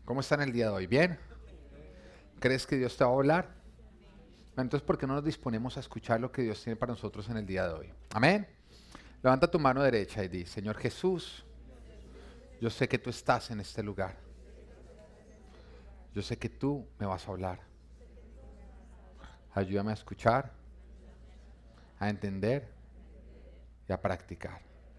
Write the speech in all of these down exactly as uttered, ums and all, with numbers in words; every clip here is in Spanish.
¿Cómo están el día de hoy? ¿Bien? ¿Crees que Dios te va a hablar? Entonces, ¿por qué no nos disponemos a escuchar lo que Dios tiene para nosotros en el día de hoy? Amén. Levanta tu mano derecha y di, Señor Jesús, yo sé que tú estás en este lugar. Yo sé que tú me vas a hablar. Ayúdame a escuchar, a entender y a practicar.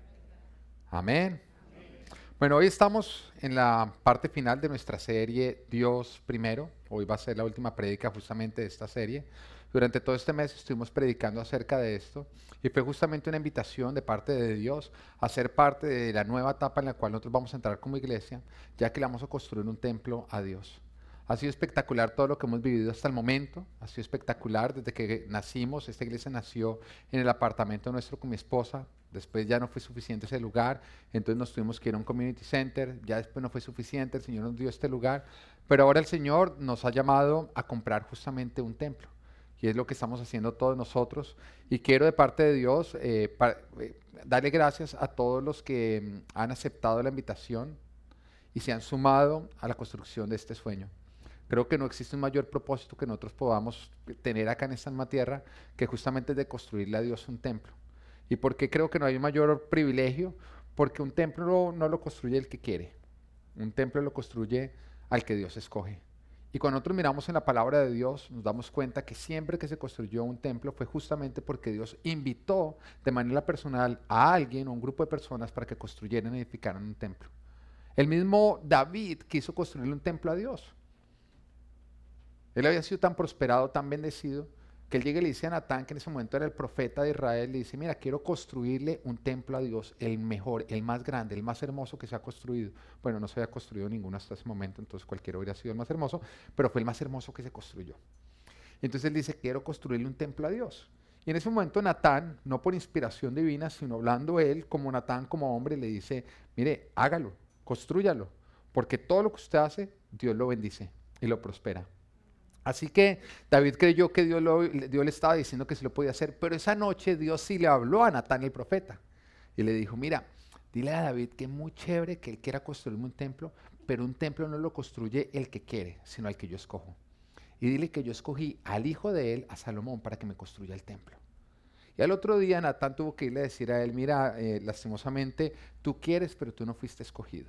Amén. Bueno, hoy estamos en la parte final de nuestra serie Dios Primero. Hoy va a ser la última prédica justamente de esta serie. Durante todo este mes estuvimos predicando acerca de esto y fue justamente una invitación de parte de Dios a ser parte de la nueva etapa en la cual nosotros vamos a entrar como iglesia, ya que le vamos a construir un templo a Dios. Ha sido espectacular todo lo que hemos vivido hasta el momento, ha sido espectacular desde que nacimos. Esta iglesia nació en el apartamento nuestro con mi esposa, después ya no fue suficiente ese lugar, entonces nos tuvimos que ir a un community center, ya después no fue suficiente, el Señor nos dio este lugar, pero ahora el Señor nos ha llamado a comprar justamente un templo. Y es lo que estamos haciendo todos nosotros. Y quiero de parte de Dios eh, pa- eh, darle gracias a todos los que mm, han aceptado la invitación y se han sumado a la construcción de este sueño. Creo que no existe un mayor propósito que nosotros podamos tener acá en esta misma tierra que justamente es de construirle a Dios un templo. ¿Y por qué creo que no hay un mayor privilegio? Porque un templo no, no lo construye el que quiere. Un templo lo construye al que Dios escoge. Y cuando nosotros miramos en la palabra de Dios, nos damos cuenta que siempre que se construyó un templo fue justamente porque Dios invitó de manera personal a alguien o un grupo de personas para que construyeran y edificaran un templo. El mismo David quiso construirle un templo a Dios. Él había sido tan prosperado, tan bendecido, que él llega y le dice a Natán, que en ese momento era el profeta de Israel, le dice, mira, quiero construirle un templo a Dios, el mejor, el más grande, el más hermoso que se ha construido. Bueno, no se había construido ninguno hasta ese momento, entonces cualquiera hubiera sido el más hermoso, pero fue el más hermoso que se construyó. Y entonces él dice, quiero construirle un templo a Dios. Y en ese momento Natán, no por inspiración divina, sino hablando él como Natán, como hombre, le dice, mire, hágalo, construyalo, porque todo lo que usted hace, Dios lo bendice y lo prospera. Así que David creyó que Dios, lo- Dios le estaba diciendo que se lo podía hacer, pero esa noche Dios sí le habló a Natán el profeta y le dijo, mira, dile a David que es muy chévere que él quiera construirme un templo, pero un templo no lo construye el que quiere, sino el que yo escojo. Y dile que yo escogí al hijo de él, a Salomón, para que me construya el templo. Y al otro día Natán tuvo que irle a decir a él, mira, eh, lastimosamente tú quieres, pero tú no fuiste escogido.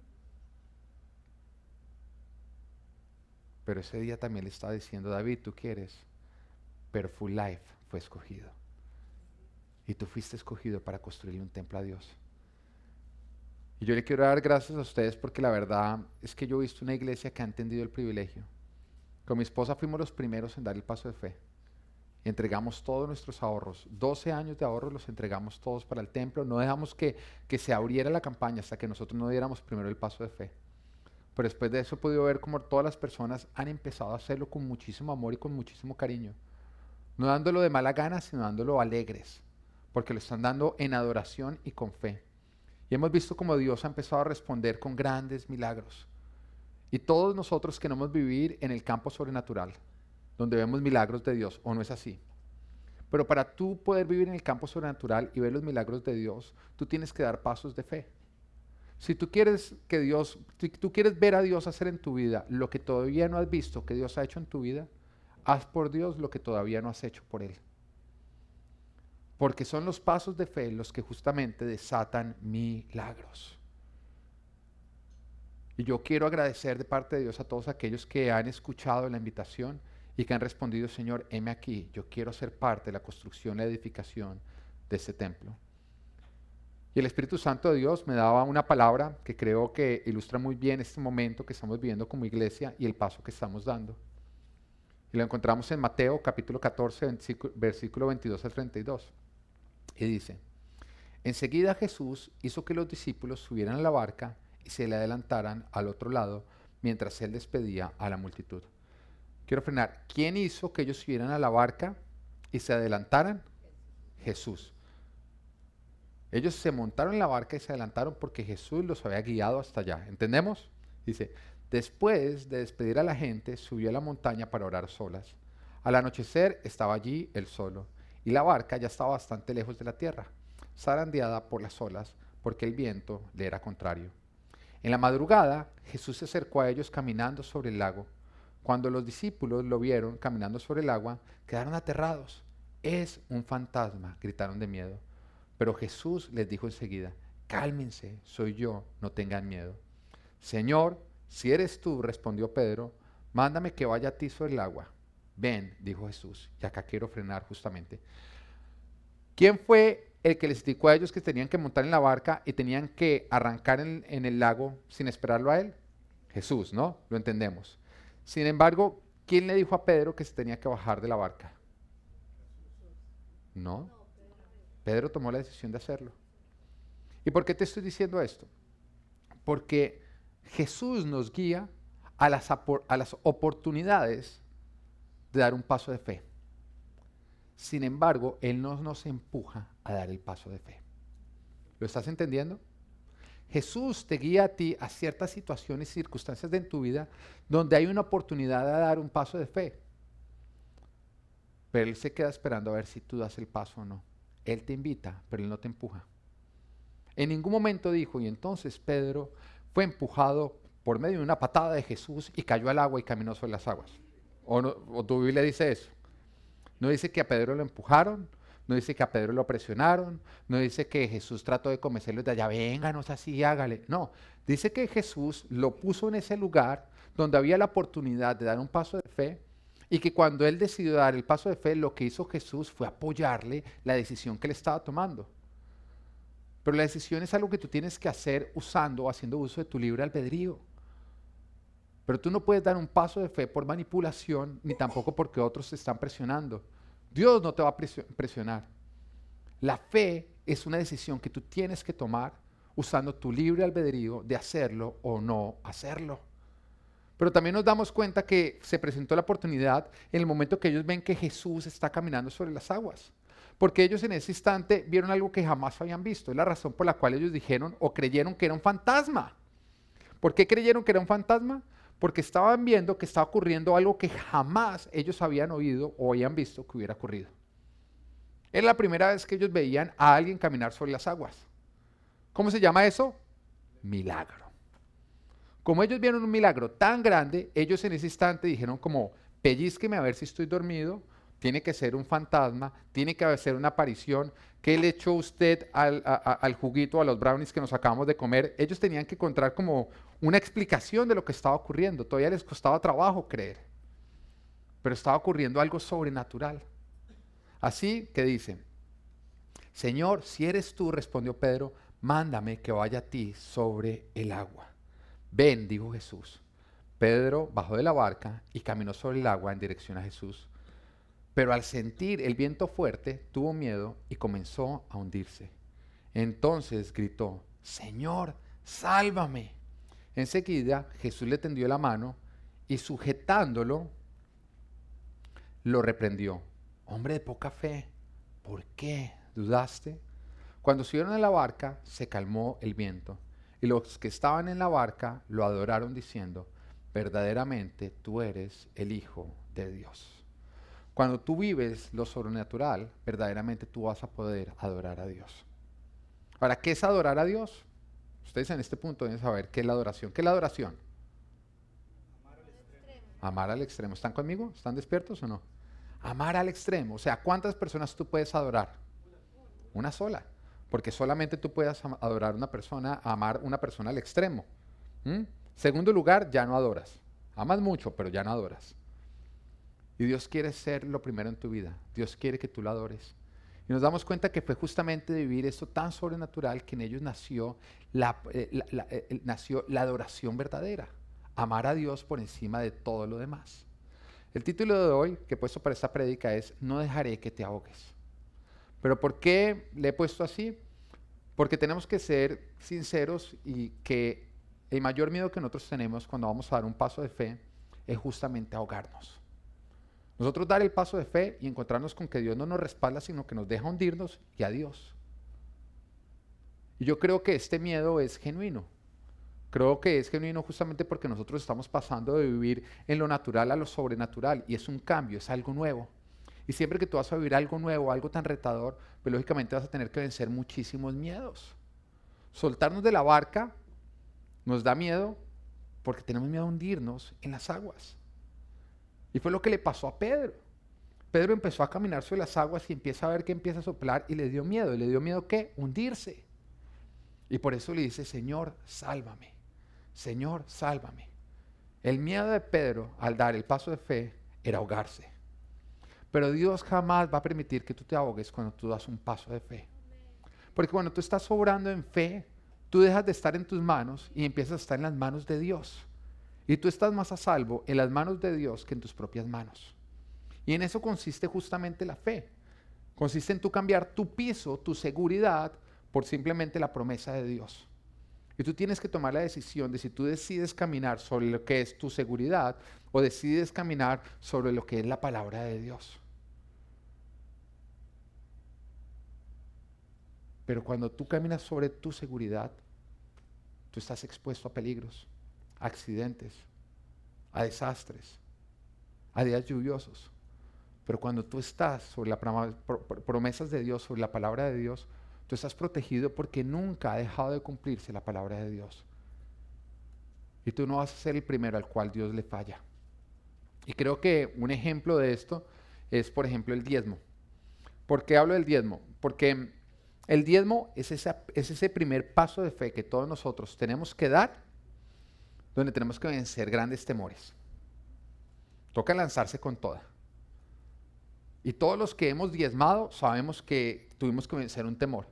Pero ese día también le estaba diciendo, David, tú quieres, pero Full Life fue escogido. Y tú fuiste escogido para construirle un templo a Dios. Y yo le quiero dar gracias a ustedes porque la verdad es que yo he visto una iglesia que ha entendido el privilegio. Con mi esposa fuimos los primeros en dar el paso de fe. Y entregamos todos nuestros ahorros. doce años de ahorros los entregamos todos para el templo. No dejamos que, que se abriera la campaña hasta que nosotros no diéramos primero el paso de fe. Pero después de eso he podido ver cómo todas las personas han empezado a hacerlo con muchísimo amor y con muchísimo cariño. No dándolo de mala gana, sino dándolo alegres, porque lo están dando en adoración y con fe. Y hemos visto cómo Dios ha empezado a responder con grandes milagros. Y todos nosotros queremos vivir en el campo sobrenatural, donde vemos milagros de Dios, ¿o no es así? Pero para tú poder vivir en el campo sobrenatural y ver los milagros de Dios, tú tienes que dar pasos de fe. Si tú quieres que Dios, si tú quieres ver a Dios hacer en tu vida lo que todavía no has visto que Dios ha hecho en tu vida, haz por Dios lo que todavía no has hecho por Él. Porque son los pasos de fe los que justamente desatan milagros. Y yo quiero agradecer de parte de Dios a todos aquellos que han escuchado la invitación y que han respondido, Señor, heme aquí, yo quiero ser parte de la construcción, la edificación de este templo. Y el Espíritu Santo de Dios me daba una palabra que creo que ilustra muy bien este momento que estamos viviendo como iglesia y el paso que estamos dando. Y lo encontramos en Mateo capítulo catorce, versículo veintidós al treinta y dos. Y dice, enseguida Jesús hizo que los discípulos subieran a la barca y se le adelantaran al otro lado mientras él despedía a la multitud. Quiero frenar. ¿Quién hizo que ellos subieran a la barca y se adelantaran? Jesús. Ellos se montaron en la barca y se adelantaron porque Jesús los había guiado hasta allá. ¿Entendemos? Dice, después de despedir a la gente, subió a la montaña para orar solas. Al anochecer estaba allí él solo, y la barca ya estaba bastante lejos de la tierra, zarandeada por las olas, porque el viento le era contrario. En la madrugada, Jesús se acercó a ellos caminando sobre el lago. Cuando los discípulos lo vieron caminando sobre el agua, quedaron aterrados. Es un fantasma, gritaron de miedo. Pero Jesús les dijo enseguida, cálmense, soy yo, no tengan miedo. Señor, si eres tú, respondió Pedro, mándame que vaya a ti sobre el agua. Ven, dijo Jesús, y acá quiero frenar justamente. ¿Quién fue el que les indicó a ellos que tenían que montar en la barca y tenían que arrancar en, en el lago sin esperarlo a él? Jesús, ¿no? Lo entendemos. Sin embargo, ¿quién le dijo a Pedro que se tenía que bajar de la barca? No. Pedro tomó la decisión de hacerlo. ¿Y por qué te estoy diciendo esto? Porque Jesús nos guía a las, a las oportunidades de dar un paso de fe. Sin embargo, Él no nos empuja a dar el paso de fe. ¿Lo estás entendiendo? Jesús te guía a ti a ciertas situaciones y circunstancias de en tu vida donde hay una oportunidad de dar un paso de fe. Pero Él se queda esperando a ver si tú das el paso o no. Él te invita, pero Él no te empuja. En ningún momento dijo, y entonces Pedro fue empujado por medio de una patada de Jesús y cayó al agua y caminó sobre las aguas. ¿O, no, o tu Biblia dice eso? No dice que a Pedro lo empujaron, no dice que a Pedro lo presionaron, no dice que Jesús trató de convencerlos de allá, venga, no es así, hágale. No, dice que Jesús lo puso en ese lugar donde había la oportunidad de dar un paso de fe y que cuando él decidió dar el paso de fe, lo que hizo Jesús fue apoyarle la decisión que él estaba tomando. Pero la decisión es algo que tú tienes que hacer usando o haciendo uso de tu libre albedrío. Pero tú no puedes dar un paso de fe por manipulación, ni tampoco porque otros te están presionando. Dios no te va a presionar. La fe es una decisión que tú tienes que tomar usando tu libre albedrío de hacerlo o no hacerlo. Pero también nos damos cuenta que se presentó la oportunidad en el momento que ellos ven que Jesús está caminando sobre las aguas. Porque ellos en ese instante vieron algo que jamás habían visto. Es la razón por la cual ellos dijeron o creyeron que era un fantasma. ¿Por qué creyeron que era un fantasma? Porque estaban viendo que estaba ocurriendo algo que jamás ellos habían oído o habían visto que hubiera ocurrido. Era la primera vez que ellos veían a alguien caminar sobre las aguas. ¿Cómo se llama eso? Milagro. Como ellos vieron un milagro tan grande, ellos en ese instante dijeron como, pellizqueme a ver si estoy dormido, tiene que ser un fantasma, tiene que ser una aparición. ¿Qué le echó usted al, a, a, al juguito, a los brownies que nos acabamos de comer? Ellos tenían que encontrar como una explicación de lo que estaba ocurriendo. Todavía les costaba trabajo creer. Pero estaba ocurriendo algo sobrenatural. Así que dicen, Señor, si eres tú, respondió Pedro, mándame que vaya a ti sobre el agua. Ven, dijo Jesús. Pedro bajó de la barca y caminó sobre el agua en dirección a Jesús. Pero al sentir el viento fuerte, tuvo miedo y comenzó a hundirse. Entonces gritó, Señor, sálvame. Enseguida Jesús le tendió la mano y sujetándolo, lo reprendió. Hombre de poca fe, ¿por qué dudaste? Cuando subieron a la barca, se calmó el viento. Y los que estaban en la barca lo adoraron diciendo, verdaderamente tú eres el Hijo de Dios. Cuando tú vives lo sobrenatural, verdaderamente tú vas a poder adorar a Dios. Ahora, ¿qué es adorar a Dios? Ustedes en este punto deben saber qué es la adoración. ¿Qué es la adoración? Amar al extremo. Amar al extremo. ¿Están conmigo? ¿Están despiertos o no? Amar al extremo. O sea, ¿cuántas personas tú puedes adorar? Una sola. Porque solamente tú puedes adorar a una persona, amar a una persona al extremo. ¿Mm? Segundo lugar, ya no adoras. Amas mucho, pero ya no adoras. Y Dios quiere ser lo primero en tu vida. Dios quiere que tú lo adores. Y nos damos cuenta que fue justamente de vivir esto tan sobrenatural que en ellos nació la, eh, la, la, eh, nació la adoración verdadera. Amar a Dios por encima de todo lo demás. El título de hoy que he puesto para esta prédica es No dejaré que te ahogues. ¿Pero por qué le he puesto así? Porque tenemos que ser sinceros y que el mayor miedo que nosotros tenemos cuando vamos a dar un paso de fe es justamente ahogarnos. Nosotros dar el paso de fe y encontrarnos con que Dios no nos respalda, sino que nos deja hundirnos y adiós. Y yo creo que este miedo es genuino. Creo que es genuino justamente porque nosotros estamos pasando de vivir en lo natural a lo sobrenatural y es un cambio, es algo nuevo. Y siempre que tú vas a vivir algo nuevo, algo tan retador, pues lógicamente vas a tener que vencer muchísimos miedos. Soltarnos de la barca Nos da miedo porque tenemos miedo a hundirnos en las aguas. Y fue lo que le pasó a Pedro. Pedro empezó a caminar sobre las aguas y empieza a ver que empieza a soplar y le dio miedo. ¿Y le dio miedo qué? Hundirse. Y por eso le dice, Señor, sálvame. Señor, sálvame. El miedo de Pedro al dar el paso de fe era ahogarse. Pero Dios jamás va a permitir que tú te ahogues cuando tú das un paso de fe. Porque cuando tú estás obrando en fe, tú dejas de estar en tus manos y empiezas a estar en las manos de Dios. Y tú estás más a salvo en las manos de Dios que en tus propias manos. Y en eso consiste justamente la fe. Consiste en tú cambiar tu piso, tu seguridad, por simplemente la promesa de Dios. Y tú tienes que tomar la decisión de si tú decides caminar sobre lo que es tu seguridad o decides caminar sobre lo que es la palabra de Dios. Pero cuando tú caminas sobre tu seguridad, tú estás expuesto a peligros, a accidentes, a desastres, a días lluviosos. Pero cuando tú estás sobre las promesas de Dios, sobre la palabra de Dios, tú estás protegido porque nunca ha dejado de cumplirse la palabra de Dios. Y tú no vas a ser el primero al cual Dios le falla. Y creo que un ejemplo de esto es, por ejemplo, el diezmo. ¿Por qué hablo del diezmo? Porque el diezmo es, esa, es ese primer paso de fe que todos nosotros tenemos que dar, donde tenemos que vencer grandes temores. Toca lanzarse con toda. Y todos los que hemos diezmado sabemos que tuvimos que vencer un temor.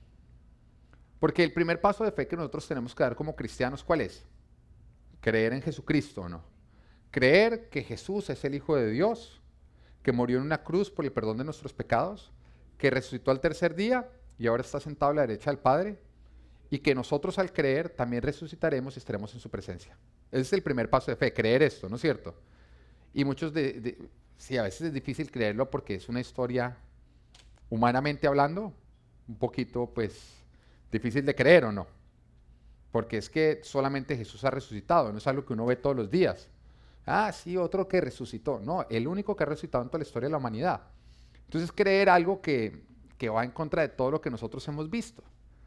Porque el primer paso de fe que nosotros tenemos que dar como cristianos, ¿cuál es? Creer en Jesucristo, ¿o no? Creer que Jesús es el Hijo de Dios, que murió en una cruz por el perdón de nuestros pecados, que resucitó al tercer día y ahora está sentado a la derecha del Padre, y que nosotros al creer también resucitaremos y estaremos en su presencia. Ese es el primer paso de fe, creer esto, ¿no es cierto? Y muchos de, de sí, a veces es difícil creerlo porque es una historia, humanamente hablando, un poquito, pues, difícil de creer, ¿o no? Porque es que solamente Jesús ha resucitado, no es algo que uno ve todos los días. Ah, sí, otro que resucitó. No, el único que ha resucitado en toda la historia de la humanidad. Entonces, creer algo que, que va en contra de todo lo que nosotros hemos visto.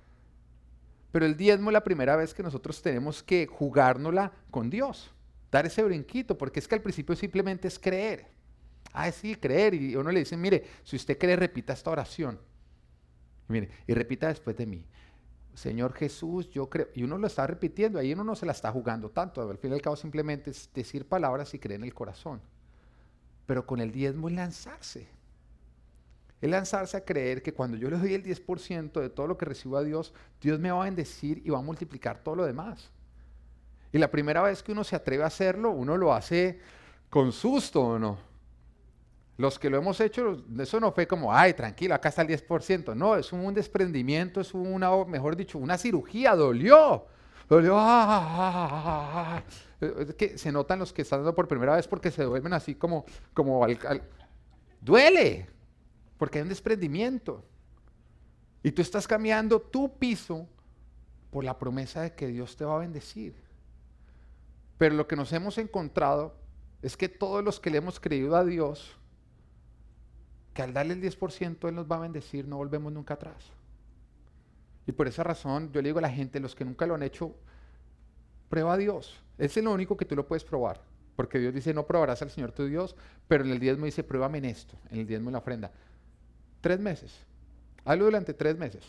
Pero el diezmo es la primera vez que nosotros tenemos que jugárnosla con Dios. Dar ese brinquito, porque es que al principio simplemente es creer. Ah, sí, creer. Y uno le dice, mire, si usted cree, repita esta oración. Y mire, y repita después de mí. Señor Jesús, yo creo. Y uno lo está repitiendo, ahí uno no se la está jugando tanto. Al fin y al cabo simplemente es decir palabras y creer en el corazón. Pero con el diezmo es lanzarse. Es lanzarse a creer que cuando yo le doy el diez por ciento de todo lo que recibo a Dios, Dios me va a bendecir y va a multiplicar todo lo demás. Y la primera vez que uno se atreve a hacerlo, uno lo hace con susto, ¿o no? Los que lo hemos hecho, eso no fue como, ay, tranquilo, acá está el diez por ciento. No, es un desprendimiento, es una, mejor dicho, una cirugía, dolió. Dolió. Ah, ah, ah, ah. Es que se notan los que están dando por primera vez porque se duermen así como, como al, al, duele, porque hay un desprendimiento. Y tú estás cambiando tu piso por la promesa de que Dios te va a bendecir. Pero lo que nos hemos encontrado es que todos los que le hemos creído a Dios, que al darle el diez por ciento Él nos va a bendecir, no volvemos nunca atrás. Y por esa razón yo le digo a la gente, los que nunca lo han hecho, prueba a Dios. Es lo único que tú lo puedes probar. Porque Dios dice, no probarás al Señor tu Dios, pero en el diezmo dice, pruébame en esto, en el diezmo en la ofrenda. Tres meses. Hazlo durante tres meses.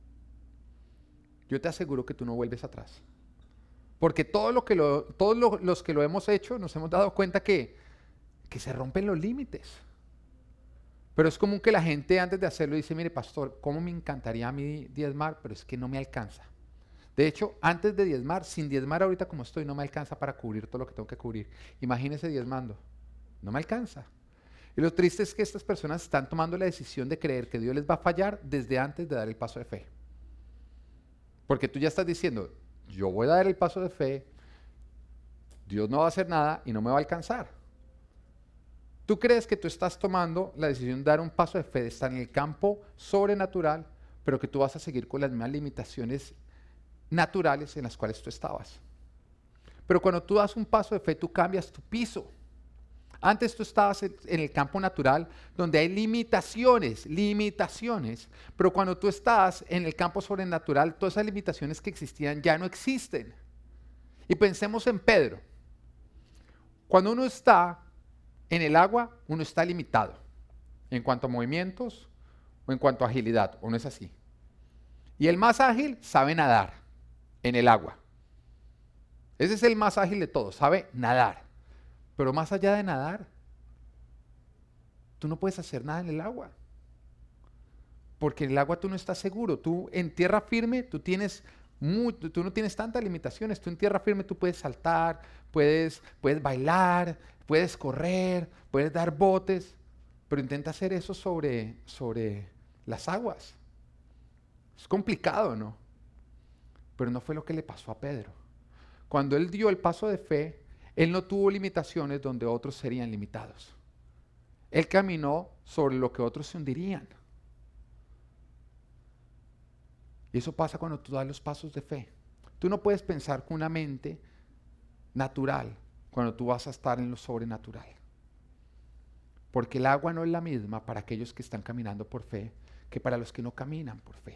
Yo te aseguro que tú no vuelves atrás. Porque todo lo que lo, todos lo, los que lo hemos hecho nos hemos dado cuenta que, que se rompen los límites. Pero es común que la gente antes de hacerlo dice, mire pastor, ¿cómo me encantaría a mí diezmar? Pero es que no me alcanza. De hecho, antes de diezmar, sin diezmar ahorita como estoy, no me alcanza para cubrir todo lo que tengo que cubrir. Imagínese diezmando. No me alcanza. Y lo triste es que estas personas están tomando la decisión de creer que Dios les va a fallar desde antes de dar el paso de fe. Porque tú ya estás diciendo, yo voy a dar el paso de fe, Dios no va a hacer nada y no me va a alcanzar. Tú crees que tú estás tomando la decisión de dar un paso de fe, de estar en el campo sobrenatural, pero que tú vas a seguir con las mismas limitaciones naturales en las cuales tú estabas. Pero cuando tú das un paso de fe, tú cambias tu piso. Antes tú estabas en el campo natural donde hay limitaciones, limitaciones, pero cuando tú estás en el campo sobrenatural, todas esas limitaciones que existían ya no existen. Y pensemos en Pedro. Cuando uno está en el agua, uno está limitado en cuanto a movimientos o en cuanto a agilidad, ¿o no es así? Y el más ágil sabe nadar en el agua. Ese es el más ágil de todos, sabe nadar. Pero más allá de nadar, tú no puedes hacer nada en el agua. Porque en el agua tú no estás seguro. Tú en tierra firme, tú tienes muy, tú no tienes tantas limitaciones. Tú en tierra firme tú puedes saltar, puedes, puedes bailar, puedes correr, puedes dar botes. Pero intenta hacer eso sobre, sobre las aguas. Es complicado, ¿no? Pero no fue lo que le pasó a Pedro. Cuando él dio el paso de fe, él no tuvo limitaciones donde otros serían limitados. Él caminó sobre lo que otros se hundirían. Y eso pasa cuando tú das los pasos de fe. Tú no puedes pensar con una mente natural cuando tú vas a estar en lo sobrenatural. Porque el agua no es la misma para aquellos que están caminando por fe que para los que no caminan por fe.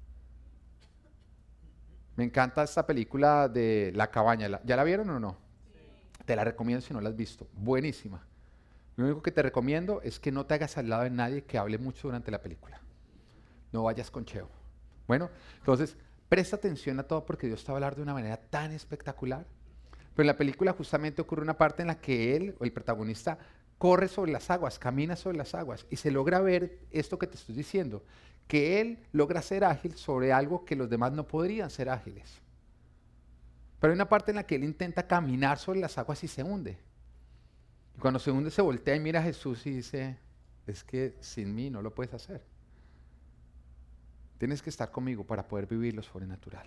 Me encanta esta película de La Cabaña. ¿Ya la vieron o no? Sí. Te la recomiendo si no la has visto. Buenísima. Lo único que te recomiendo es que no te hagas al lado de nadie que hable mucho durante la película. No vayas con Cheo. Bueno, entonces, presta atención a todo porque Dios te va a hablar de una manera tan espectacular. Pero en la película justamente ocurre una parte en la que él, o el protagonista, corre sobre las aguas, camina sobre las aguas y se logra ver esto que te estoy diciendo, que él logra ser ágil sobre algo que los demás no podrían ser ágiles. Pero hay una parte en la que él intenta caminar sobre las aguas y se hunde. Y cuando se hunde se voltea y mira a Jesús y dice, es que sin mí no lo puedes hacer. Tienes que estar conmigo para poder vivir lo sobrenatural.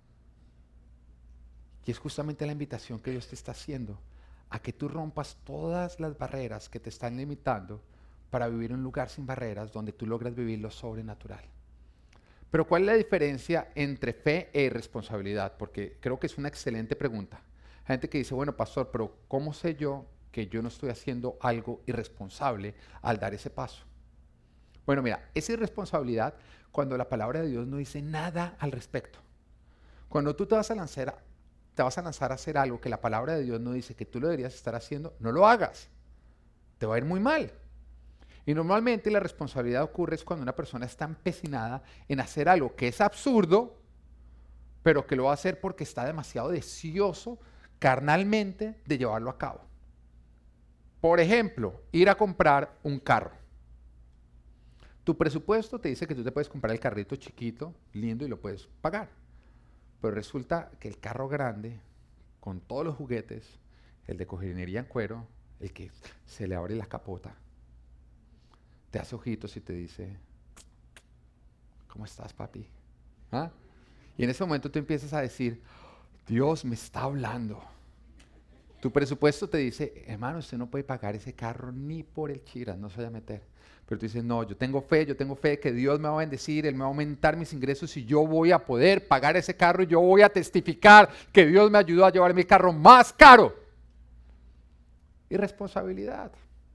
Y es justamente la invitación que Dios te está haciendo a que tú rompas todas las barreras que te están limitando para vivir en un lugar sin barreras donde tú logras vivir lo sobrenatural. Pero ¿cuál es la diferencia entre fe e irresponsabilidad? Porque creo que es una excelente pregunta. Hay gente que dice, bueno, pastor, pero ¿cómo sé yo que yo no estoy haciendo algo irresponsable al dar ese paso? Bueno, mira, es irresponsabilidad cuando la palabra de Dios no dice nada al respecto. Cuando tú te vas a lanzar, te vas a lanzar a hacer algo que la palabra de Dios no dice que tú lo deberías estar haciendo, no lo hagas. Te va a ir muy mal. Y normalmente la responsabilidad ocurre es cuando una persona está empecinada en hacer algo que es absurdo, pero que lo va a hacer porque está demasiado deseoso carnalmente de llevarlo a cabo. Por ejemplo, ir a comprar un carro. Tu presupuesto te dice que tú te puedes comprar el carrito chiquito, lindo, y lo puedes pagar. Pero resulta que el carro grande, con todos los juguetes, el de cojinería en cuero, el que se le abre la capota, te hace ojitos y te dice, ¿cómo estás, papi? ¿Ah? Y en ese momento tú empiezas a decir, Dios me está hablando. Tu presupuesto te dice, hermano, usted no puede pagar ese carro ni por el chiras, no se vaya a meter. Pero tú dices, no, yo tengo fe, yo tengo fe que Dios me va a bendecir, Él me va a aumentar mis ingresos y yo voy a poder pagar ese carro y yo voy a testificar que Dios me ayudó a llevar mi carro más caro. Irresponsabilidad.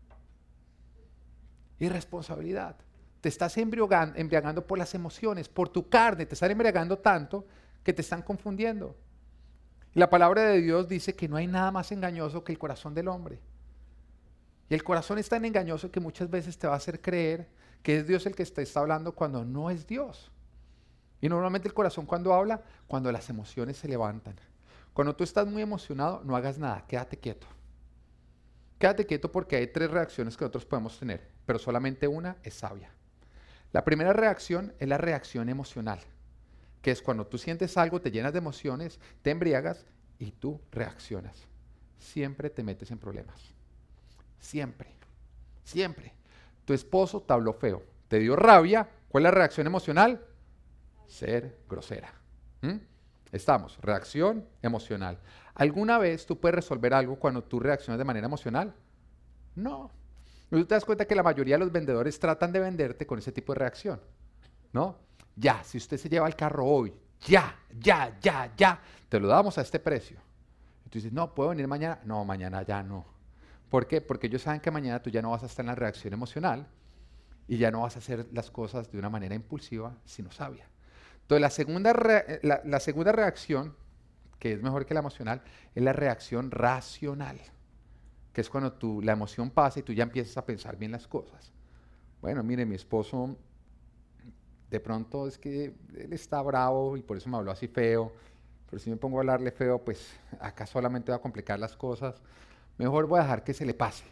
Irresponsabilidad. Te estás embriagando, embriagando por las emociones, por tu carne, te están embriagando tanto que te están confundiendo. Y la palabra de Dios dice que no hay nada más engañoso que el corazón del hombre. Y el corazón es tan engañoso que muchas veces te va a hacer creer que es Dios el que te está hablando cuando no es Dios. Y normalmente el corazón cuando habla, cuando las emociones se levantan. Cuando tú estás muy emocionado, no hagas nada, quédate quieto. Quédate quieto porque hay tres reacciones que nosotros podemos tener, pero solamente una es sabia. La primera reacción es la reacción emocional, que es cuando tú sientes algo, te llenas de emociones, te embriagas y tú reaccionas. Siempre te metes en problemas. Siempre, siempre. Tu esposo te habló feo, te dio rabia. ¿Cuál es la reacción emocional? Ser grosera. ¿Mm? Estamos, reacción emocional. ¿Alguna vez tú puedes resolver algo cuando tú reaccionas de manera emocional? No. Tú te das cuenta que la mayoría de los vendedores tratan de venderte con ese tipo de reacción, ¿no? Ya, si usted se lleva el carro hoy, ya, ya, ya, ya, te lo damos a este precio. Y tú dices, no, ¿puedo venir mañana? No, mañana ya no. ¿Por qué? Porque ellos saben que mañana tú ya no vas a estar en la reacción emocional y ya no vas a hacer las cosas de una manera impulsiva, sino sabia. Entonces, la segunda, re, la, la segunda reacción que es mejor que la emocional, es la reacción racional, que es cuando tú, la emoción pasa y tú ya empiezas a pensar bien las cosas. Bueno, mire, mi esposo, de pronto es que él está bravo y por eso me habló así feo, pero si me pongo a hablarle feo, pues acá solamente va a complicar las cosas. Mejor voy a dejar que se le pase.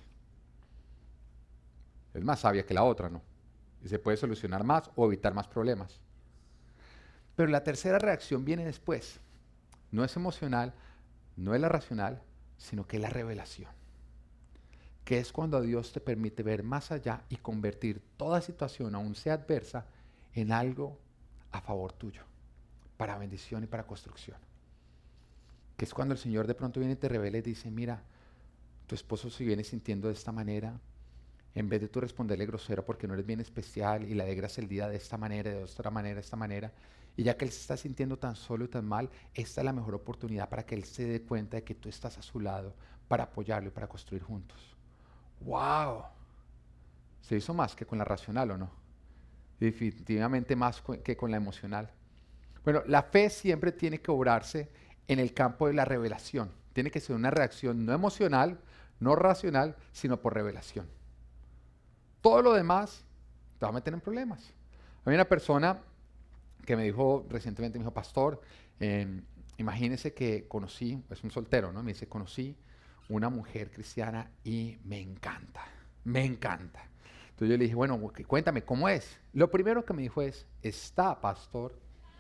Es más sabia que la otra, ¿no? Y se puede solucionar más o evitar más problemas. Pero la tercera reacción viene después. No es emocional, no es la racional, sino que es la revelación. Que es cuando Dios te permite ver más allá y convertir toda situación, aun sea adversa, en algo a favor tuyo, para bendición y para construcción. Que es cuando el Señor de pronto viene y te revela y dice, mira, tu esposo se viene sintiendo de esta manera, en vez de tú responderle grosero porque no eres bien especial y le alegras el día de esta manera, de otra manera, de esta manera, y ya que él se está sintiendo tan solo y tan mal, esta es la mejor oportunidad para que él se dé cuenta de que tú estás a su lado para apoyarlo y para construir juntos. ¡Wow! Se hizo más que con la racional, ¿o no? Definitivamente más que con la emocional. Bueno, la fe siempre tiene que obrarse en el campo de la revelación. Tiene que ser una reacción no emocional, no racional, sino por revelación. Todo lo demás te va a meter en problemas. Hay una persona que me dijo recientemente, me dijo, pastor, eh, imagínese que conocí, es un soltero, ¿no? Me dice, conocí una mujer cristiana y me encanta, me encanta. Entonces yo le dije, bueno, cuéntame, ¿cómo es? Lo primero que me dijo es, ¿está, pastor?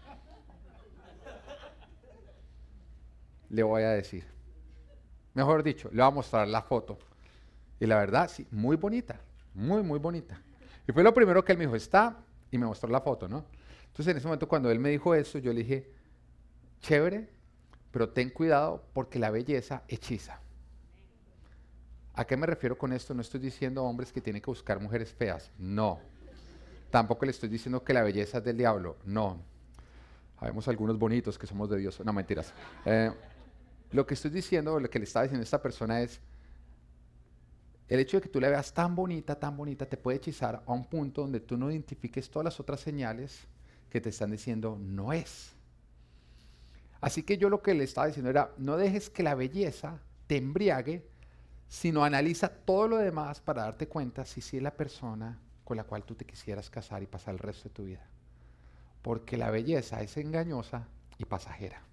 Le voy a decir. Mejor dicho, le voy a mostrar la foto. Y la verdad, sí, muy bonita, muy, muy bonita. Y fue lo primero que él me dijo, ¿está? Y me mostró la foto, ¿no? Entonces en ese momento cuando él me dijo eso, yo le dije, chévere, pero ten cuidado porque la belleza hechiza. ¿A qué me refiero con esto? No estoy diciendo a hombres que tienen que buscar mujeres feas, no. Tampoco le estoy diciendo que la belleza es del diablo, no. Habemos algunos bonitos que somos de Dios, no mentiras. Eh, lo que estoy diciendo, lo que le estaba diciendo a esta persona es, el hecho de que tú la veas tan bonita, tan bonita, te puede hechizar a un punto donde tú no identifiques todas las otras señales que te están diciendo no es. Así que yo lo que le estaba diciendo era, no dejes que la belleza te embriague, sino analiza todo lo demás para darte cuenta si sí es la persona con la cual tú te quisieras casar y pasar el resto de tu vida. Porque la belleza es engañosa y pasajera.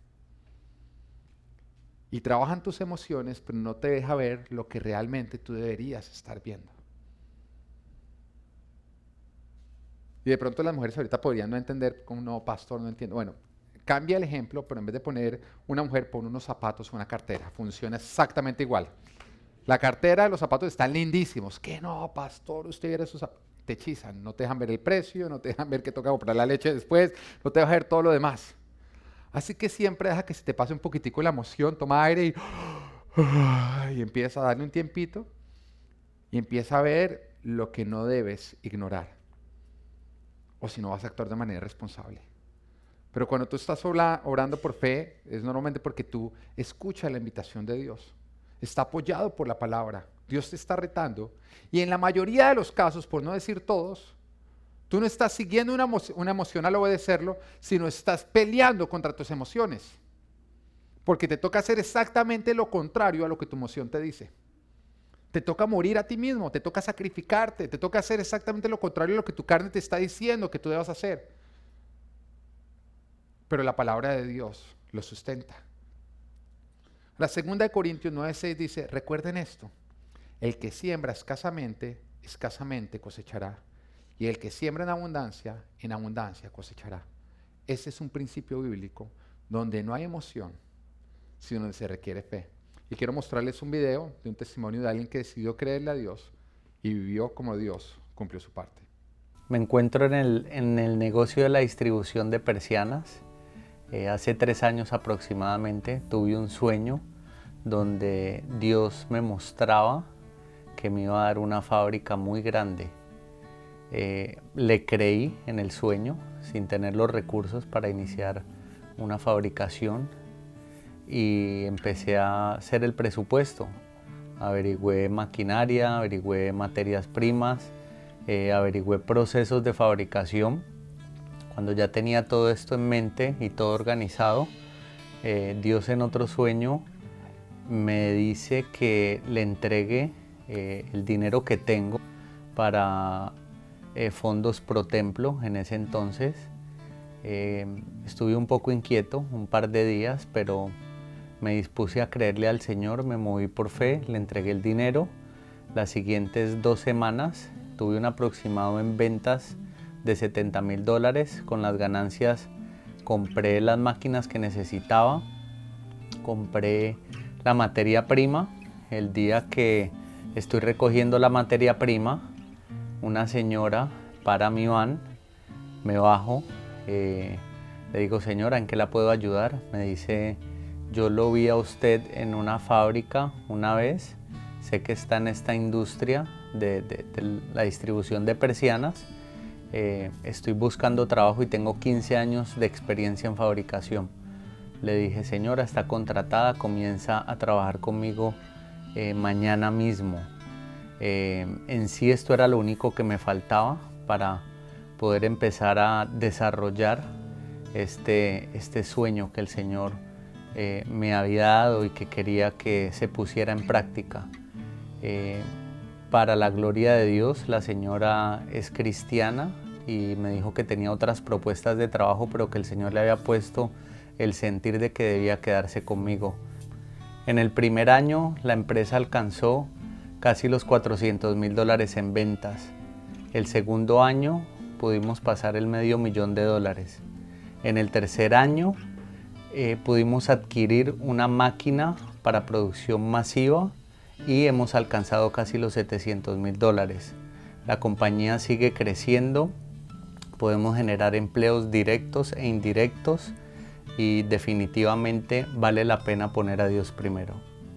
Y trabaja en tus emociones, pero no te deja ver lo que realmente tú deberías estar viendo. Y de pronto las mujeres ahorita podrían no entender, como no, pastor, no entiendo. Bueno, cambia el ejemplo, pero en vez de poner una mujer, pon unos zapatos o una cartera. Funciona exactamente igual. La cartera, los zapatos están lindísimos. ¿Qué no, pastor? Usted viera esos zapatos. Te hechizan, no te dejan ver el precio, no te dejan ver que toca comprar la leche después, no te dejan ver todo lo demás. Así que siempre deja que se te pase un poquitico la emoción, toma aire y, y empieza a darle un tiempito y empieza a ver lo que no debes ignorar. O si no vas a actuar de manera responsable. Pero cuando tú estás orando por fe, es normalmente porque tú escuchas la invitación de Dios. Está apoyado por la palabra. Dios te está retando. Y en la mayoría de los casos, por no decir todos, tú no estás siguiendo una, emo una emoción al obedecerlo, sino estás peleando contra tus emociones. Porque te toca hacer exactamente lo contrario a lo que tu emoción te dice. Te toca morir a ti mismo, te toca sacrificarte, te toca hacer exactamente lo contrario a lo que tu carne te está diciendo que tú debas hacer. Pero la palabra de Dios lo sustenta. La segunda de Corintios nueve seis dice, recuerden esto, el que siembra escasamente, escasamente cosechará, y el que siembra en abundancia, en abundancia cosechará. Ese es un principio bíblico donde no hay emoción, sino donde se requiere fe. Y quiero mostrarles un video de un testimonio de alguien que decidió creerle a Dios y vivió como Dios cumplió su parte. Me encuentro en el, en el negocio de la distribución de persianas. Eh, hace tres años aproximadamente tuve un sueño donde Dios me mostraba que me iba a dar una fábrica muy grande. Eh, le creí en el sueño sin tener los recursos para iniciar una fabricación y empecé a hacer el presupuesto. Averigüé maquinaria, averigüé materias primas, eh, averigüé procesos de fabricación. Cuando ya tenía todo esto en mente y todo organizado, eh, Dios en otro sueño me dice que le entregue eh, el dinero que tengo para eh, fondos pro templo en ese entonces. Eh, estuve un poco inquieto un par de días, pero me dispuse a creerle al Señor, me moví por fe, le entregué el dinero. Las siguientes dos semanas tuve un aproximado en ventas de setenta mil dólares. Con las ganancias compré las máquinas que necesitaba, compré la materia prima. El día que estoy recogiendo la materia prima, una señora para mi van, me bajo, eh, le digo, señora, ¿en qué la puedo ayudar? Me dice, yo lo vi a usted en una fábrica una vez, sé que está en esta industria de, de, de la distribución de persianas, eh, estoy buscando trabajo y tengo quince años de experiencia en fabricación. Le dije, señora, está contratada, comienza a trabajar conmigo eh, mañana mismo. Eh, en sí esto era lo único que me faltaba para poder empezar a desarrollar este, este sueño que el Señor eh, me había dado y que quería que se pusiera en práctica. Eh, para la gloria de Dios, la señora es cristiana y me dijo que tenía otras propuestas de trabajo, pero que el Señor le había puesto el sentir de que debía quedarse conmigo. En el primer año la empresa alcanzó casi los cuatrocientos mil dólares en ventas. El segundo año pudimos pasar el medio millón de dólares. En el tercer año eh, pudimos adquirir una máquina para producción masiva y hemos alcanzado casi los setecientos mil dólares. La compañía sigue creciendo, podemos generar empleos directos e indirectos y definitivamente vale la pena poner a Dios primero.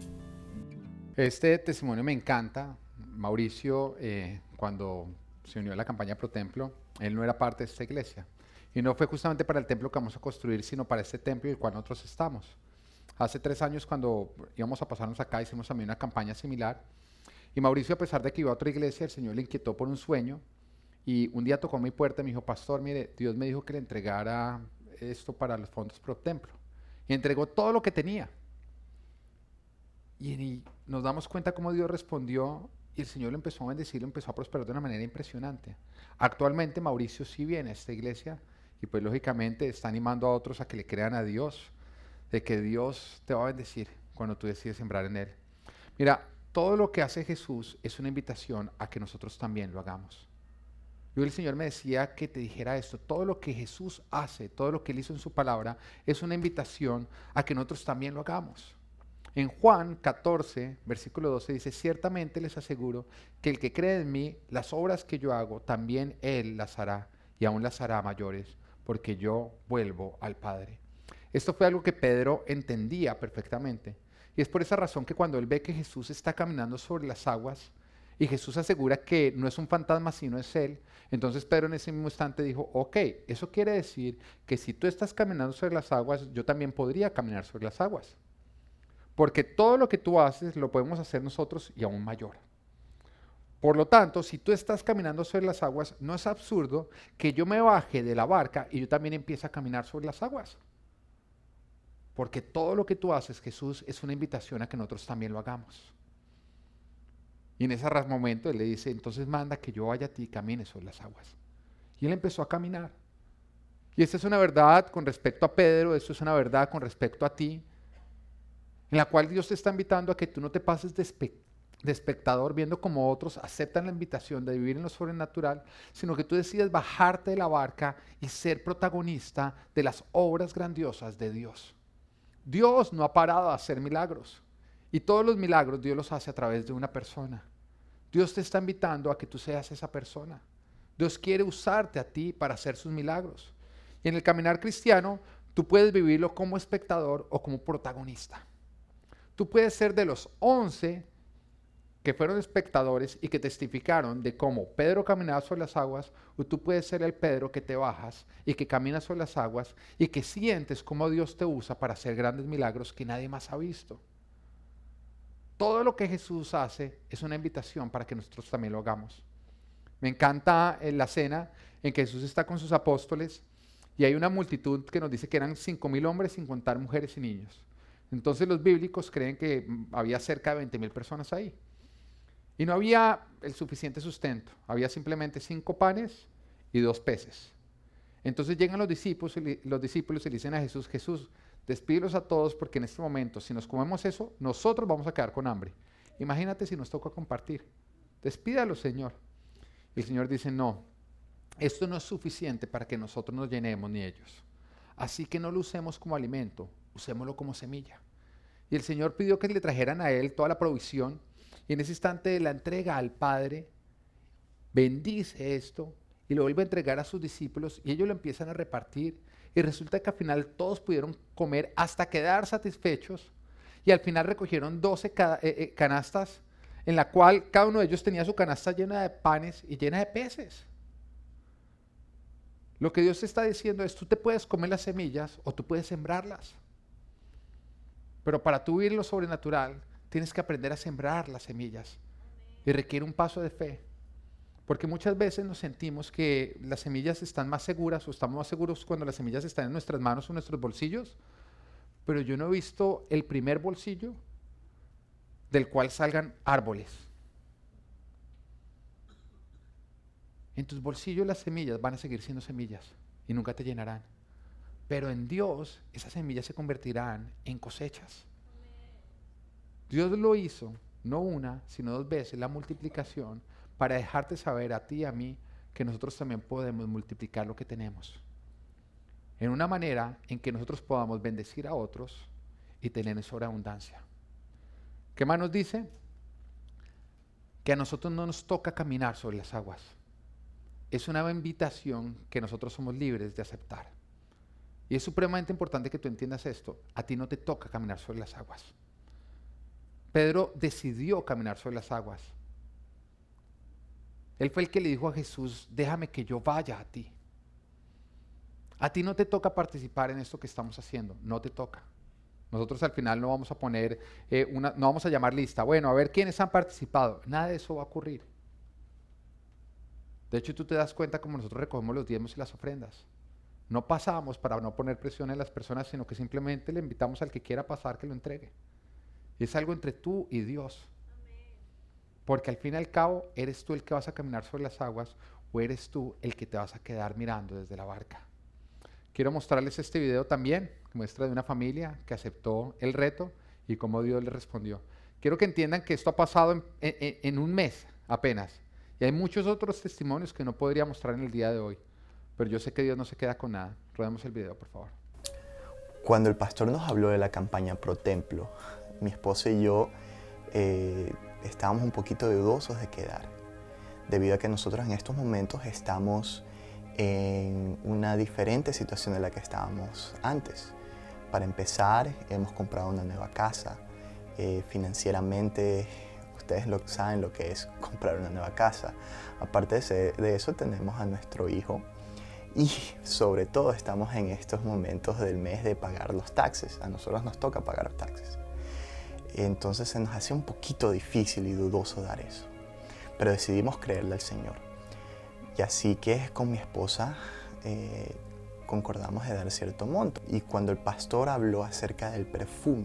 Este testimonio me encanta. Mauricio, eh, cuando se unió a la campaña Pro Templo, él no era parte de esta iglesia. Y no fue justamente para el templo que vamos a construir, sino para este templo en el cual nosotros estamos. Hace tres años, cuando íbamos a pasarnos acá, hicimos también una campaña similar. Y Mauricio, a pesar de que iba a otra iglesia, el Señor le inquietó por un sueño. Y un día tocó mi puerta y me dijo, pastor, mire, Dios me dijo que le entregara esto para los fondos Pro Templo. Y entregó todo lo que tenía. Y nos damos cuenta cómo Dios respondió y el Señor lo empezó a bendecir, lo empezó a prosperar de una manera impresionante. Actualmente Mauricio sí viene a esta iglesia y pues lógicamente está animando a otros a que le crean a Dios, de que Dios te va a bendecir cuando tú decides sembrar en Él. Mira, todo lo que hace Jesús es una invitación a que nosotros también lo hagamos. Yo el Señor me decía que te dijera esto, todo lo que Jesús hace, todo lo que Él hizo en su palabra, es una invitación a que nosotros también lo hagamos. En Juan catorce, versículo doce dice, ciertamente les aseguro que el que cree en mí, las obras que yo hago, también él las hará y aún las hará mayores, porque yo vuelvo al Padre. Esto fue algo que Pedro entendía perfectamente. Y es por esa razón que cuando él ve que Jesús está caminando sobre las aguas y Jesús asegura que no es un fantasma sino es él, entonces Pedro en ese mismo instante dijo, ok, eso quiere decir que si tú estás caminando sobre las aguas, yo también podría caminar sobre las aguas. Porque todo lo que tú haces lo podemos hacer nosotros y aún mayor. Por lo tanto, si tú estás caminando sobre las aguas, no es absurdo que yo me baje de la barca y yo también empiece a caminar sobre las aguas. Porque todo lo que tú haces, Jesús, es una invitación a que nosotros también lo hagamos. Y en ese momento Él le dice, entonces manda que yo vaya a ti y camine sobre las aguas. Y Él empezó a caminar. Y esta es una verdad con respecto a Pedro, esto es una verdad con respecto a ti, en la cual Dios te está invitando a que tú no te pases de, espe de espectador viendo cómo otros aceptan la invitación de vivir en lo sobrenatural, sino que tú decides bajarte de la barca y ser protagonista de las obras grandiosas de Dios. Dios no ha parado de hacer milagros y todos los milagros Dios los hace a través de una persona. Dios te está invitando a que tú seas esa persona. Dios quiere usarte a ti para hacer sus milagros. Y en el caminar cristiano, tú puedes vivirlo como espectador o como protagonista. Tú puedes ser de los once que fueron espectadores y que testificaron de cómo Pedro caminaba sobre las aguas, o tú puedes ser el Pedro que te bajas y que caminas sobre las aguas y que sientes cómo Dios te usa para hacer grandes milagros que nadie más ha visto. Todo lo que Jesús hace es una invitación para que nosotros también lo hagamos. Me encanta en la cena en que Jesús está con sus apóstoles Y hay una multitud que nos dice que eran cinco mil hombres sin contar mujeres y niños. Entonces los bíblicos creen que mm, había cerca de veinte mil personas ahí. Y no había el suficiente sustento. Había simplemente cinco panes y dos peces. Entonces llegan los discípulos, y li- los discípulos y le dicen a Jesús, Jesús, despídelos a todos porque en este momento, si nos comemos eso, nosotros vamos a quedar con hambre. Imagínate si nos toca compartir. Despídalos, Señor. Y el Señor dice, no, esto no es suficiente para que nosotros nos llenemos ni ellos. Así que no lo usemos como alimento, usémoslo como semilla. Y el Señor pidió que le trajeran a él toda la provisión. Y en ese instante de la entrega al Padre, bendice esto y lo vuelve a entregar a sus discípulos y ellos lo empiezan a repartir. Y resulta que al final todos pudieron comer hasta quedar satisfechos. Y al final recogieron doce ca- eh, eh, canastas, en la cual cada uno de ellos tenía su canasta llena de panes y llena de peces. Lo que Dios te está diciendo es, tú te puedes comer las semillas o tú puedes sembrarlas. Pero para tú vivir lo sobrenatural, tienes que aprender a sembrar las semillas. Y requiere un paso de fe. Porque muchas veces nos sentimos que las semillas están más seguras o estamos más seguros cuando las semillas están en nuestras manos o en nuestros bolsillos. Pero yo no he visto el primer bolsillo del cual salgan árboles. En tus bolsillos las semillas van a seguir siendo semillas y nunca te llenarán. Pero en Dios esas semillas se convertirán en cosechas. Dios lo hizo, no una, sino dos veces, la multiplicación, para dejarte saber a ti y a mí que nosotros también podemos multiplicar lo que tenemos. En una manera en que nosotros podamos bendecir a otros y tener en sobreabundancia. ¿Qué más nos dice? Que a nosotros no nos toca caminar sobre las aguas. Es una invitación que nosotros somos libres de aceptar. Y es supremamente importante que tú entiendas esto. A ti no te toca caminar sobre las aguas. Pedro decidió caminar sobre las aguas. Él fue el que le dijo a Jesús, déjame que yo vaya a ti. A ti no te toca participar en esto que estamos haciendo, no te toca. Nosotros al final no vamos a poner, eh, una, no vamos a llamar lista, bueno, a ver quiénes han participado. Nada de eso va a ocurrir. De hecho, tú te das cuenta como nosotros recogemos los diezmos y las ofrendas. No pasamos para no poner presión en las personas, sino que simplemente le invitamos al que quiera pasar que lo entregue. Y es algo entre tú y Dios. Porque al fin y al cabo, ¿eres tú el que vas a caminar sobre las aguas o eres tú el que te vas a quedar mirando desde la barca? Quiero mostrarles este video también, que muestra de una familia que aceptó el reto y cómo Dios le respondió. Quiero que entiendan que esto ha pasado en, en, en un mes apenas. Y hay muchos otros testimonios que no podría mostrar en el día de hoy. Pero yo sé que Dios no se queda con nada. Rodemos el video, por favor. Cuando el pastor nos habló de la campaña Pro Templo, mi esposa y yo eh, estábamos un poquito dudosos de quedar, debido a que nosotros en estos momentos estamos en una diferente situación de la que estábamos antes. Para empezar, hemos comprado una nueva casa. Eh, financieramente, ustedes lo saben lo que es comprar una nueva casa. Aparte de, de eso, tenemos a nuestro hijo. Y sobre todo estamos en estos momentos del mes de pagar los taxes. A nosotros nos toca pagar los taxes. Entonces se nos hace un poquito difícil y dudoso dar eso. Pero decidimos creerle al Señor. Y así que con mi esposa eh, concordamos de dar cierto monto. Y cuando el pastor habló acerca del perfume,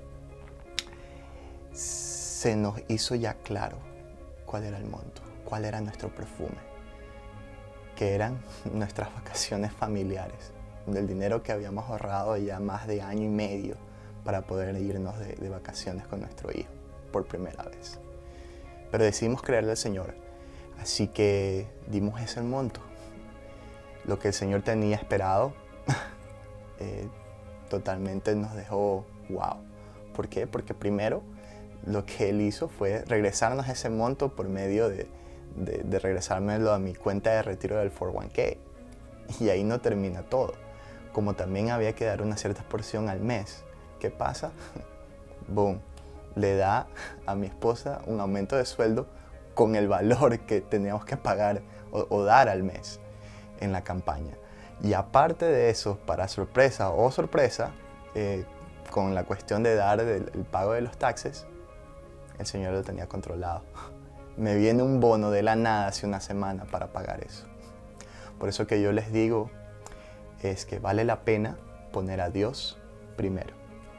se nos hizo ya claro cuál era el monto, cuál era nuestro perfume, que eran nuestras vacaciones familiares, del dinero que habíamos ahorrado ya más de año y medio para poder irnos de, de vacaciones con nuestro hijo por primera vez. Pero decidimos creerle al Señor, así que dimos ese monto. Lo que el Señor tenía esperado eh, totalmente nos dejó wow. ¿Por qué? Porque primero lo que Él hizo fue regresarnos ese monto por medio de, de, de regresármelo a mi cuenta de retiro del cuatro uno k. Y ahí no termina todo. Como también había que dar una cierta porción al mes. ¿Qué pasa? Boom. Le da a mi esposa un aumento de sueldo con el valor que teníamos que pagar o, o dar al mes en la campaña. Y aparte de eso, para sorpresa o sorpresa, eh, con la cuestión de dar el, el pago de los taxes, el Señor lo tenía controlado. Me viene un bono de la nada hace una semana para pagar eso. Por eso que yo les digo, es que vale la pena poner a Dios primero.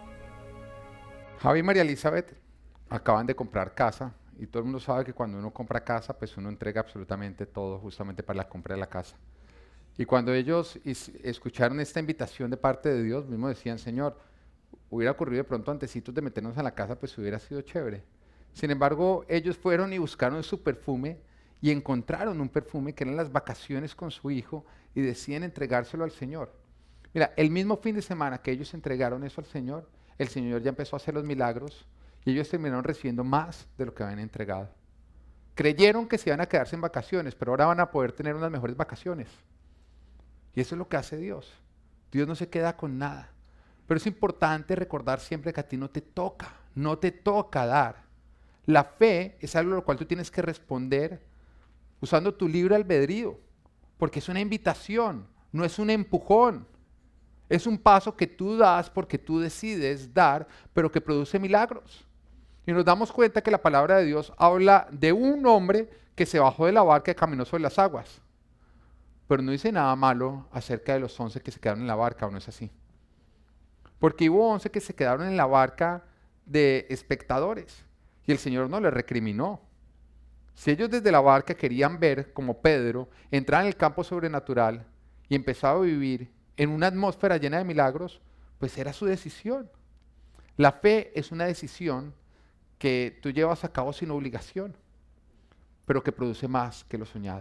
Javi y María Elizabeth acaban de comprar casa y todo el mundo sabe que cuando uno compra casa, pues uno entrega absolutamente todo justamente para la compra de la casa. Y cuando ellos is- escucharon esta invitación de parte de Dios, mismo decían, Señor, hubiera ocurrido de pronto antecitos de meternos a la casa, pues hubiera sido chévere. Sin embargo, ellos fueron y buscaron su perfume y encontraron un perfume que eran las vacaciones con su hijo y deciden entregárselo al Señor. Mira, el mismo fin de semana que ellos entregaron eso al Señor, el Señor ya empezó a hacer los milagros y ellos terminaron recibiendo más de lo que habían entregado. Creyeron que se iban a quedarse en vacaciones, pero ahora van a poder tener unas mejores vacaciones. Y eso es lo que hace Dios. Dios no se queda con nada. Pero es importante recordar siempre que a ti no te toca, no te toca dar. La fe es algo a lo cual tú tienes que responder usando tu libre albedrío, porque es una invitación, no es un empujón. Es un paso que tú das porque tú decides dar, pero que produce milagros. Y nos damos cuenta que la palabra de Dios habla de un hombre que se bajó de la barca y caminó sobre las aguas. Pero no dice nada malo acerca de los once que se quedaron en la barca, ¿o no es así? Porque hubo once que se quedaron en la barca de espectadores y el Señor no les recriminó. Si ellos desde la barca querían ver, como Pedro, entrar en el campo sobrenatural y empezar a vivir en una atmósfera llena de milagros, pues era su decisión. La fe es una decisión que tú llevas a cabo sin obligación, pero que produce más que lo soñado.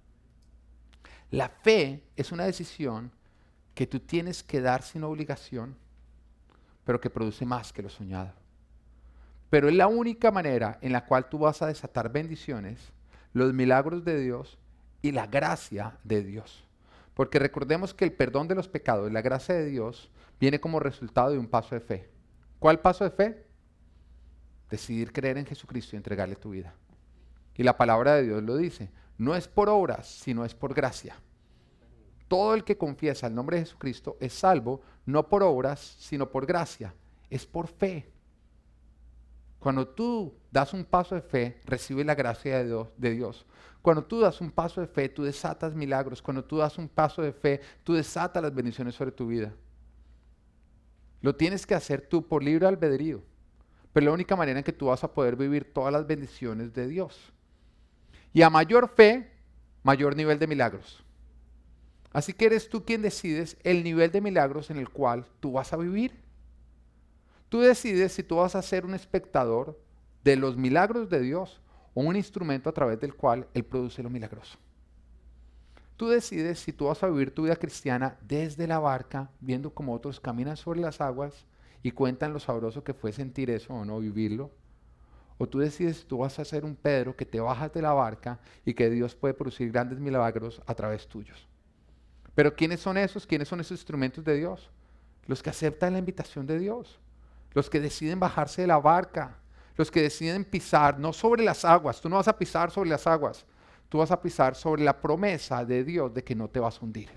La fe es una decisión que tú tienes que dar sin obligación, pero que produce más que lo soñado. Pero es la única manera en la cual tú vas a desatar bendiciones, los milagros de Dios y la gracia de Dios. Porque recordemos que el perdón de los pecados, la gracia de Dios, viene como resultado de un paso de fe. ¿Cuál paso de fe? Decidir creer en Jesucristo y entregarle tu vida. Y la palabra de Dios lo dice, no es por obras, sino es por gracia. Todo el que confiesa el nombre de Jesucristo es salvo, no por obras, sino por gracia. Es por fe. Cuando tú das un paso de fe, recibes la gracia de Dios, de Dios. Cuando tú das un paso de fe, tú desatas milagros. Cuando tú das un paso de fe, tú desatas las bendiciones sobre tu vida. Lo tienes que hacer tú por libre albedrío. Pero es la única manera en que tú vas a poder vivir todas las bendiciones de Dios. Y a mayor fe, mayor nivel de milagros. Así que eres tú quien decides el nivel de milagros en el cual tú vas a vivir. Tú decides si tú vas a ser un espectador de los milagros de Dios o un instrumento a través del cual Él produce lo milagroso. Tú decides si tú vas a vivir tu vida cristiana desde la barca, viendo cómo otros caminan sobre las aguas y cuentan lo sabroso que fue sentir eso o no vivirlo. O tú decides si tú vas a ser un Pedro que te bajas de la barca y que Dios puede producir grandes milagros a través tuyos. Pero ¿quiénes son esos? ¿Quiénes son esos instrumentos de Dios? Los que aceptan la invitación de Dios. Los que deciden bajarse de la barca, los que deciden pisar, no sobre las aguas, tú no vas a pisar sobre las aguas, tú vas a pisar sobre la promesa de Dios de que no te vas a hundir.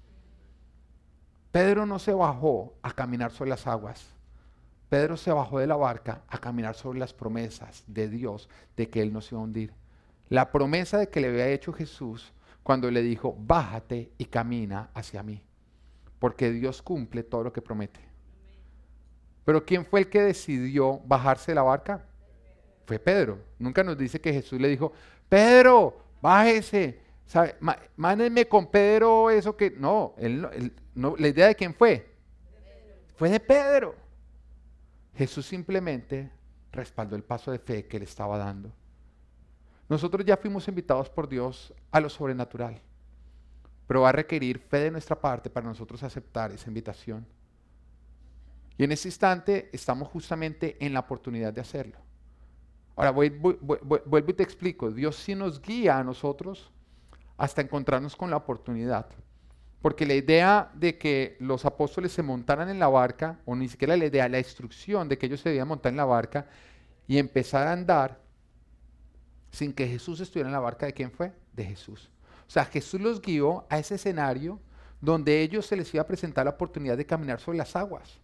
Pedro no se bajó a caminar sobre las aguas, Pedro se bajó de la barca a caminar sobre las promesas de Dios de que él no se iba a hundir. La promesa de que le había hecho Jesús cuando le dijo, bájate y camina hacia mí, porque Dios cumple todo lo que promete. Pero ¿quién fue el que decidió bajarse de la barca? Fue Pedro. Nunca nos dice que Jesús le dijo, Pedro, bájese, ¿sabe? Má- mándenme con Pedro eso que... No, él no, él no, la idea de quién fue. Fue de Pedro. Jesús simplemente respaldó el paso de fe que él estaba dando. Nosotros ya fuimos invitados por Dios a lo sobrenatural, pero va a requerir fe de nuestra parte para nosotros aceptar esa invitación. Y en ese instante estamos justamente en la oportunidad de hacerlo. Ahora voy, voy, voy, voy, vuelvo y te explico. Dios sí nos guía a nosotros hasta encontrarnos con la oportunidad. Porque la idea de que los apóstoles se montaran en la barca, o ni siquiera la idea, la instrucción de que ellos se debían montar en la barca y empezar a andar sin que Jesús estuviera en la barca, ¿de quién fue? De Jesús. O sea, Jesús los guió a ese escenario donde a ellos se les iba a presentar la oportunidad de caminar sobre las aguas.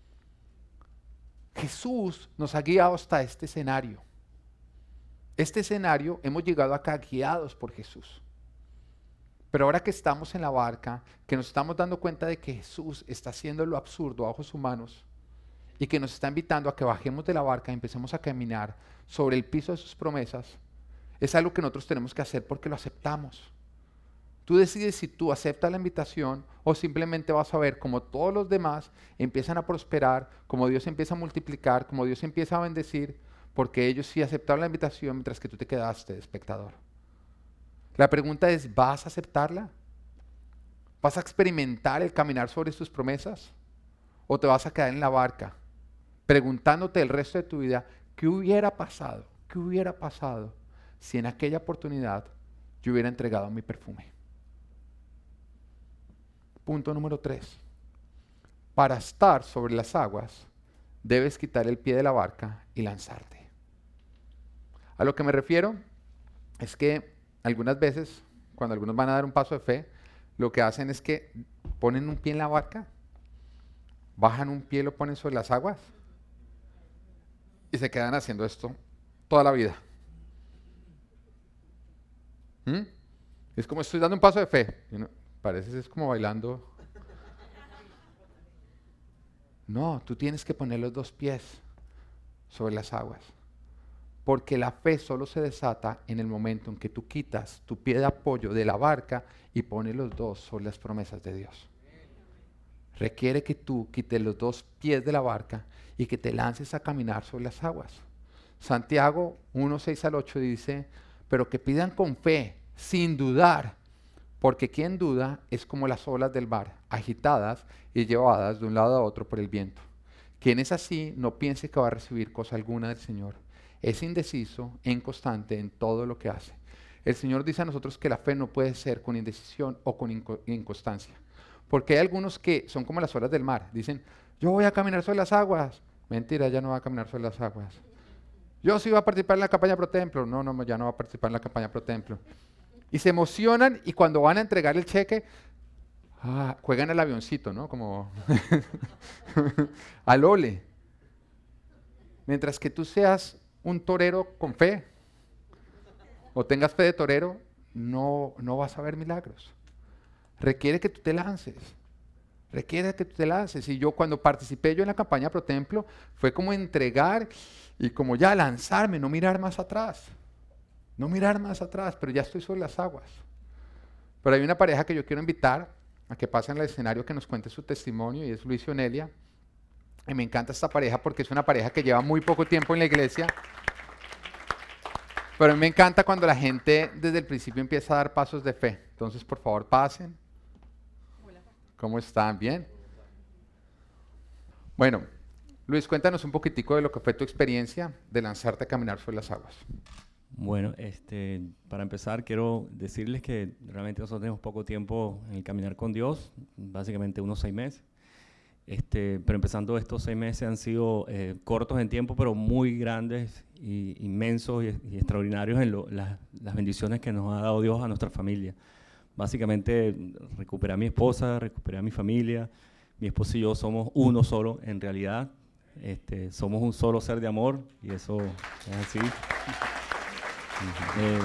Jesús nos ha guiado hasta este escenario. Este escenario hemos llegado acá guiados por Jesús. Pero ahora que estamos en la barca, que nos estamos dando cuenta de que Jesús está haciendo lo absurdo a ojos humanos y que nos está invitando a que bajemos de la barca y empecemos a caminar sobre el piso de sus promesas, es algo que nosotros tenemos que hacer porque lo aceptamos. Tú decides si tú aceptas la invitación o simplemente vas a ver como todos los demás empiezan a prosperar, como Dios empieza a multiplicar, como Dios empieza a bendecir, porque ellos sí aceptaron la invitación mientras que tú te quedaste de espectador. La pregunta es, ¿vas a aceptarla? ¿Vas a experimentar el caminar sobre sus promesas? ¿O te vas a quedar en la barca preguntándote el resto de tu vida, ¿qué hubiera pasado? ¿Qué hubiera pasado si en aquella oportunidad yo hubiera entregado mi perfume? Punto número tres. Para estar sobre las aguas, debes quitar el pie de la barca y lanzarte. A lo que me refiero es que algunas veces, cuando algunos van a dar un paso de fe, lo que hacen es que ponen un pie en la barca, bajan un pie y lo ponen sobre las aguas y se quedan haciendo esto toda la vida. ¿Mm? Es como estoy dando un paso de fe. Y uno, parece que es como bailando. No, tú tienes que poner los dos pies sobre las aguas. Porque la fe solo se desata en el momento en que tú quitas tu pie de apoyo de la barca y pones los dos sobre las promesas de Dios. Requiere que tú quites los dos pies de la barca y que te lances a caminar sobre las aguas. Santiago uno, seis al ocho dice, pero que pidan con fe, sin dudar, porque quien duda es como las olas del mar, agitadas y llevadas de un lado a otro por el viento. Quien es así, no piense que va a recibir cosa alguna del Señor. Es indeciso e inconstante en todo lo que hace. El Señor dice a nosotros que la fe no puede ser con indecisión o con inco- inconstancia. Porque hay algunos que son como las olas del mar. Dicen, yo voy a caminar sobre las aguas. Mentira, ya no va a caminar sobre las aguas. Yo sí voy a participar en la campaña Pro Templo. No, no, ya no va a participar en la campaña Pro Templo. Y se emocionan y cuando van a entregar el cheque, ah, juegan al avioncito, ¿no? Como al ole. Mientras que tú seas un torero con fe o tengas fe de torero, no, no vas a ver milagros. Requiere que tú te lances. Requiere que tú te lances. Y yo cuando participé yo en la campaña Pro Templo, fue como entregar y como ya lanzarme, no mirar más atrás. No mirar más atrás, pero ya estoy sobre las aguas. Pero hay una pareja que yo quiero invitar a que pase en el escenario, que nos cuente su testimonio, y es Luis y Onelia. Y me encanta esta pareja porque es una pareja que lleva muy poco tiempo en la iglesia. Pero a mí me encanta cuando la gente desde el principio empieza a dar pasos de fe. Entonces, por favor, pasen. ¿Cómo están? ¿Bien? Bueno, Luis, cuéntanos un poquitico de lo que fue tu experiencia de lanzarte a caminar sobre las aguas. Bueno, este, para empezar quiero decirles que realmente nosotros tenemos poco tiempo en el caminar con Dios, básicamente unos seis meses. Este, pero empezando estos seis meses han sido eh, cortos en tiempo, pero muy grandes y inmensos y, y extraordinarios en lo, la, las bendiciones que nos ha dado Dios a nuestra familia. Básicamente recuperé a mi esposa, recuperé a mi familia. Mi esposa y yo somos uno solo en realidad. Este, somos un solo ser de amor y eso es así. Eh,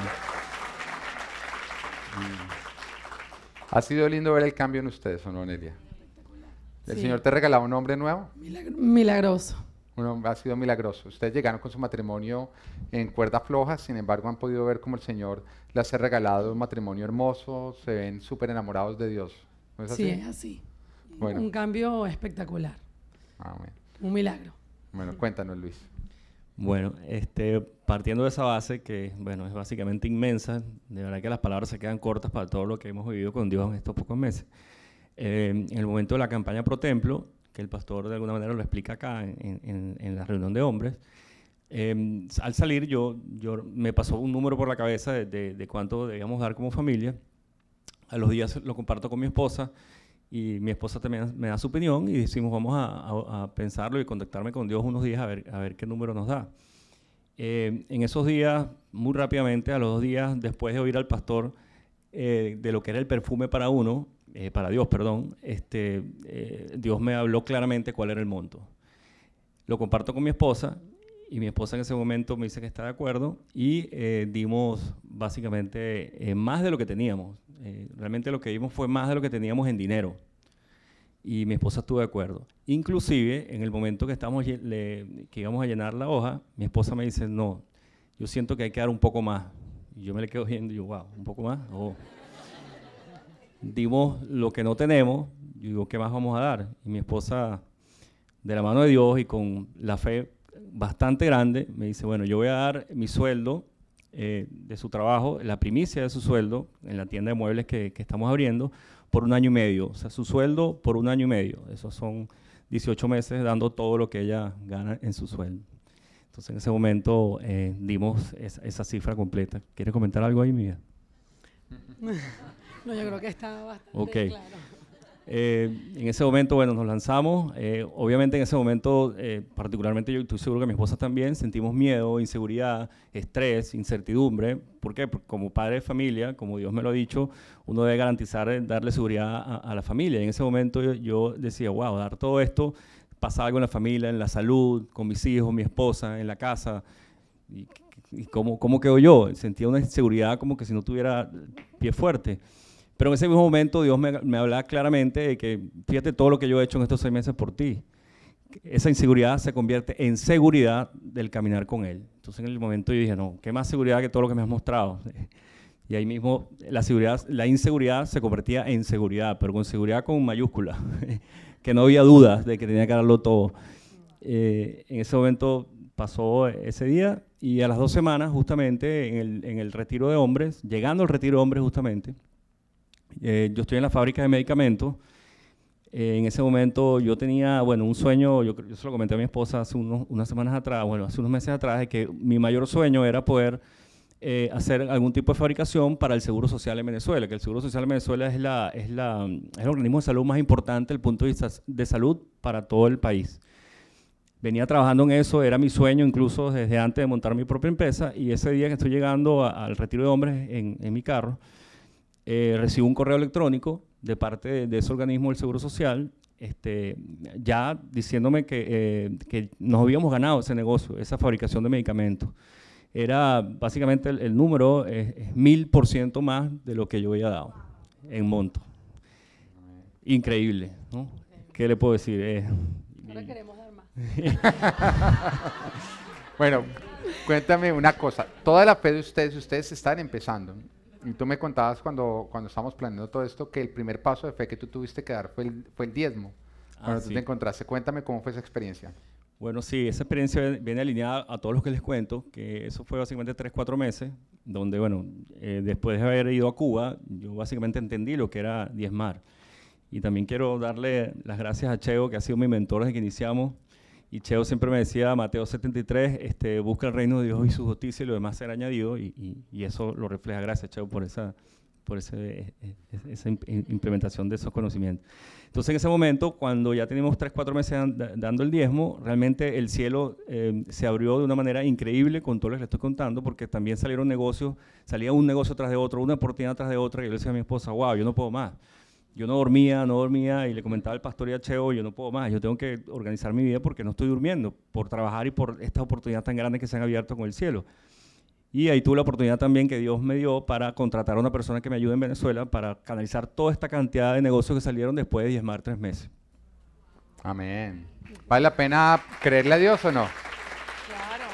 Ha sido lindo ver el cambio en ustedes, ¿o no, Nelia? ¿El Sí. Señor te regalaba un hombre nuevo? Milagro- milagroso. Un hombre, ha sido milagroso. Ustedes llegaron con su matrimonio en cuerda floja, sin embargo han podido ver cómo el Señor les ha regalado un matrimonio hermoso, se ven súper enamorados de Dios. ¿No es así? Sí, es así. Bueno. Un cambio espectacular. Ah, bueno. Un milagro. Bueno, cuéntanos, Luis. Bueno, este, partiendo de esa base que, bueno, es básicamente inmensa, de verdad que las palabras se quedan cortas para todo lo que hemos vivido con Dios en estos pocos meses. Eh, en el momento de la campaña Pro Templo, que el pastor de alguna manera lo explica acá en, en, en la reunión de hombres, eh, al salir yo, yo me pasó un número por la cabeza de, de, de cuánto debíamos dar como familia. A los días lo comparto con mi esposa y mi esposa también me da su opinión y decimos vamos a, a, a pensarlo y contactarme con Dios unos días a ver, a ver qué número nos da. Eh, en esos días, muy rápidamente, a los dos días después de oír al pastor eh, de lo que era el perfume para uno, eh, para Dios, perdón, este, eh, Dios me habló claramente cuál era el monto. Lo comparto con mi esposa y mi esposa en ese momento me dice que está de acuerdo y eh, dimos básicamente eh, más de lo que teníamos. Eh, realmente lo que dimos fue más de lo que teníamos en dinero. Y mi esposa estuvo de acuerdo. Inclusive, en el momento que, estamos, le, que íbamos a llenar la hoja, mi esposa me dice, no, yo siento que hay que dar un poco más. Y yo me le quedo viendo y yo, wow, ¿un poco más? Oh. Dimos lo que no tenemos, yo digo, ¿qué más vamos a dar? Y mi esposa, de la mano de Dios y con la fe bastante grande, me dice, bueno, yo voy a dar mi sueldo eh, de su trabajo, la primicia de su sueldo en la tienda de muebles que, que estamos abriendo, por un año y medio. O sea, su sueldo por un año y medio. Esos son dieciocho meses dando todo lo que ella gana en su sueldo. Entonces, en ese momento eh, dimos esa, esa cifra completa. ¿Quieres comentar algo ahí, Mía? No, yo creo que está bastante okay. claro. Eh, en ese momento, bueno, nos lanzamos. Eh, obviamente en ese momento, eh, particularmente yo estoy seguro que mi esposa también, sentimos miedo, inseguridad, estrés, incertidumbre. ¿Por qué? Porque como padre de familia, como Dios me lo ha dicho, uno debe garantizar, eh, darle seguridad a, a la familia. Y en ese momento yo, yo decía, wow, dar todo esto, pasa algo en la familia, en la salud, con mis hijos, mi esposa, en la casa. ¿Y, y cómo, cómo quedo yo? Sentía una inseguridad como que si no tuviera pie fuerte. Pero en ese mismo momento Dios me, me hablaba claramente de que, fíjate todo lo que yo he hecho en estos seis meses por ti. Esa inseguridad se convierte en seguridad del caminar con Él. Entonces en el momento yo dije, no, ¿qué más seguridad que todo lo que me has mostrado? Y ahí mismo la, seguridad, la inseguridad se convertía en seguridad, pero con seguridad con mayúscula, que no había dudas de que tenía que darlo todo. Eh, en ese momento pasó ese día y a las dos semanas justamente en el, en el retiro de hombres, llegando al retiro de hombres justamente, Eh, yo estoy en la fábrica de medicamentos. Eh, en ese momento yo tenía, bueno, un sueño, yo, yo se lo comenté a mi esposa hace unos, unas semanas atrás, bueno, hace unos meses atrás, de que mi mayor sueño era poder eh, hacer algún tipo de fabricación para el Seguro Social en Venezuela, que el Seguro Social en Venezuela es, la, es, la, es el organismo de salud más importante desde el punto de vista de salud para todo el país. Venía trabajando en eso, era mi sueño incluso desde antes de montar mi propia empresa, y ese día que estoy llegando a, al retiro de hombres en, en mi carro, Eh, recibo un correo electrónico de parte de, de ese organismo del Seguro Social, este, ya diciéndome que, eh, que nos habíamos ganado ese negocio, esa fabricación de medicamentos. Era básicamente el, el número es, es mil por ciento más de lo que yo había dado en monto. Increíble, ¿no? ¿Qué le puedo decir? Eh, Ahora queremos dar más. Bueno, cuéntame una cosa. Toda la fe de ustedes, ustedes están empezando. Y tú me contabas cuando, cuando estábamos planeando todo esto que el primer paso de fe que tú tuviste que dar fue el, fue el diezmo. Cuando ah, tú sí. te encontraste, cuéntame cómo fue esa experiencia. Bueno, sí, esa experiencia viene alineada a todos los que les cuento, que eso fue básicamente tres, cuatro meses, donde, bueno, eh, después de haber ido a Cuba, yo básicamente entendí lo que era diezmar. Y también quiero darle las gracias a Cheo, que ha sido mi mentor desde que iniciamos. Y Cheo siempre me decía, Mateo setenta y tres, este, busca el reino de Dios y su justicia y lo demás será añadido, y, y, y eso lo refleja. Gracias, Cheo, por esa, por ese, esa implementación de esos conocimientos. Entonces, en ese momento, cuando ya teníamos tres, cuatro meses dando el diezmo, realmente el cielo eh, se abrió de una manera increíble con todo lo que les estoy contando, porque también salieron negocios, salía un negocio tras de otro, una oportunidad tras de otra, y yo le decía a mi esposa, wow, yo no puedo más. Yo no dormía, no dormía, y le comentaba al pastor y a Cheo, yo no puedo más, yo tengo que organizar mi vida porque no estoy durmiendo, por trabajar y por estas oportunidades tan grandes que se han abierto con el cielo. Y ahí tuve la oportunidad también que Dios me dio para contratar a una persona que me ayude en Venezuela para canalizar toda esta cantidad de negocios que salieron después de diezmar tres meses. Amén. ¿Vale la pena creerle a Dios o no? Claro.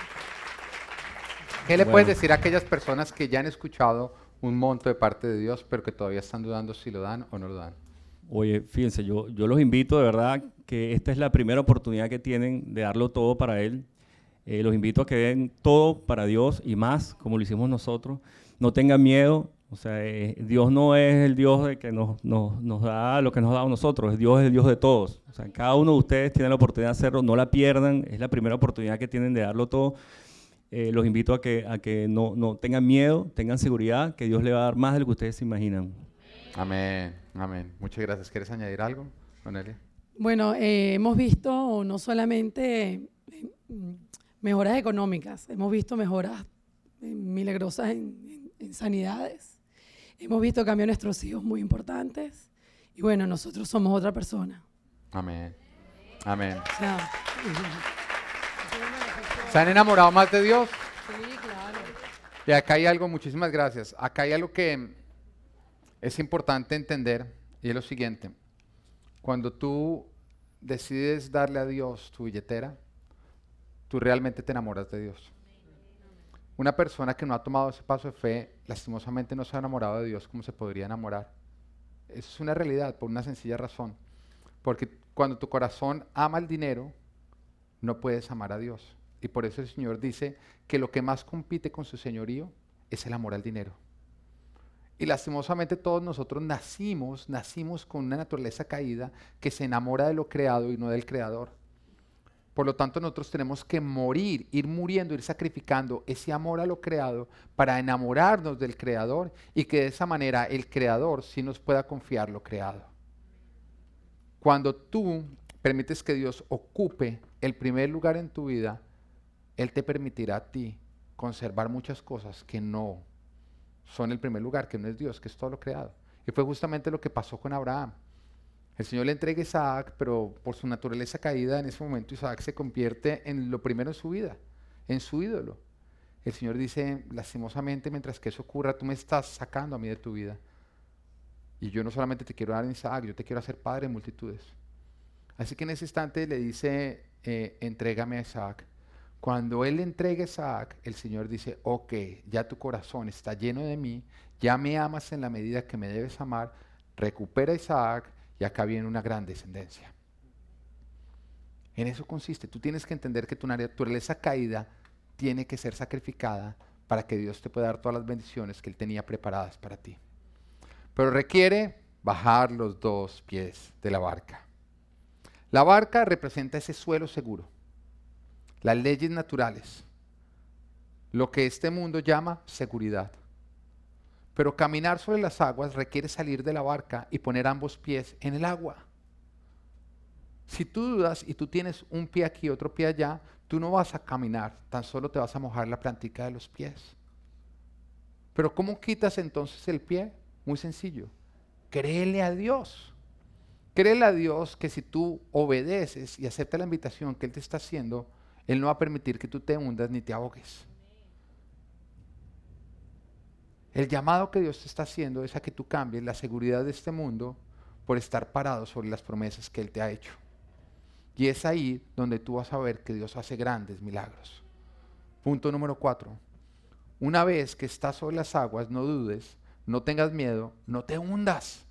¿Qué le Bueno. puedes decir a aquellas personas que ya han escuchado un monto de parte de Dios, pero que todavía están dudando si lo dan o no lo dan? Oye, fíjense, yo, yo los invito de verdad que esta es la primera oportunidad que tienen de darlo todo para Él. Eh, los invito a que den todo para Dios y más, como lo hicimos nosotros. No tengan miedo, o sea, eh, Dios no es el Dios de que nos, nos, nos da lo que nos da a nosotros, Dios es el Dios de todos. O sea, cada uno de ustedes tiene la oportunidad de hacerlo, no la pierdan, es la primera oportunidad que tienen de darlo todo. Eh, los invito a que, a que no, no tengan miedo, tengan seguridad, que Dios le va a dar más de lo que ustedes se imaginan. Amén, amén. Muchas gracias. ¿Quieres añadir algo, Donelia? Bueno, eh, hemos visto no solamente eh, mejoras económicas, hemos visto mejoras eh, milagrosas en, en, en sanidades, hemos visto cambios en nuestros hijos muy importantes y bueno, nosotros somos otra persona. Amén, amén. O sea, ¿Se han enamorado más de Dios? sí, claro. Y acá hay algo, muchísimas gracias. Acá hay algo que, Es importante entender, y es lo siguiente, cuando tú decides darle a Dios tu billetera, tú realmente te enamoras de Dios. Una persona que no ha tomado ese paso de fe, lastimosamente no se ha enamorado de Dios como se podría enamorar. Eso es una realidad por una sencilla razón. Porque cuando tu corazón ama el dinero, no puedes amar a Dios. Y por eso el Señor dice que lo que más compite con su señorío es el amor al dinero. Y lastimosamente todos nosotros nacimos, nacimos con una naturaleza caída que se enamora de lo creado y no del creador. Por lo tanto, nosotros tenemos que morir, ir muriendo, ir sacrificando ese amor a lo creado para enamorarnos del creador y que de esa manera el creador sí nos pueda confiar lo creado. Cuando tú permites que Dios ocupe el primer lugar en tu vida, Él te permitirá a ti conservar muchas cosas que no son el primer lugar, que no es Dios, que es todo lo creado. Y fue justamente lo que pasó con Abraham. El Señor le entrega a Isaac, pero por su naturaleza caída, en ese momento Isaac se convierte en lo primero en su vida, en su ídolo. El Señor dice, lastimosamente, mientras que eso ocurra, tú me estás sacando a mí de tu vida. Y yo no solamente te quiero dar a Isaac, yo te quiero hacer padre de multitudes. Así que en ese instante le dice, eh, entrégame a Isaac. Cuando él le entrega a Isaac, el Señor dice, ok, ya tu corazón está lleno de mí, ya me amas en la medida que me debes amar, recupera a Isaac y acá viene una gran descendencia. En eso consiste. Tú tienes que entender que tu naturaleza caída tiene que ser sacrificada para que Dios te pueda dar todas las bendiciones que Él tenía preparadas para ti. Pero requiere bajar los dos pies de la barca. La barca representa ese suelo seguro, las leyes naturales, lo que este mundo llama seguridad. Pero caminar sobre las aguas requiere salir de la barca y poner ambos pies en el agua. Si tú dudas y tú tienes un pie aquí y otro pie allá, tú no vas a caminar, tan solo te vas a mojar la plantica de los pies. Pero ¿cómo quitas entonces el pie? Muy sencillo, créele a Dios. Créele a Dios que si tú obedeces y aceptas la invitación que Él te está haciendo, Él no va a permitir que tú te hundas ni te ahogues. El llamado que Dios te está haciendo es a que tú cambies la seguridad de este mundo por estar parado sobre las promesas que Él te ha hecho. Y es ahí donde tú vas a ver que Dios hace grandes milagros. Punto número cuatro. Una vez que estás sobre las aguas, no dudes, no tengas miedo, no te hundas.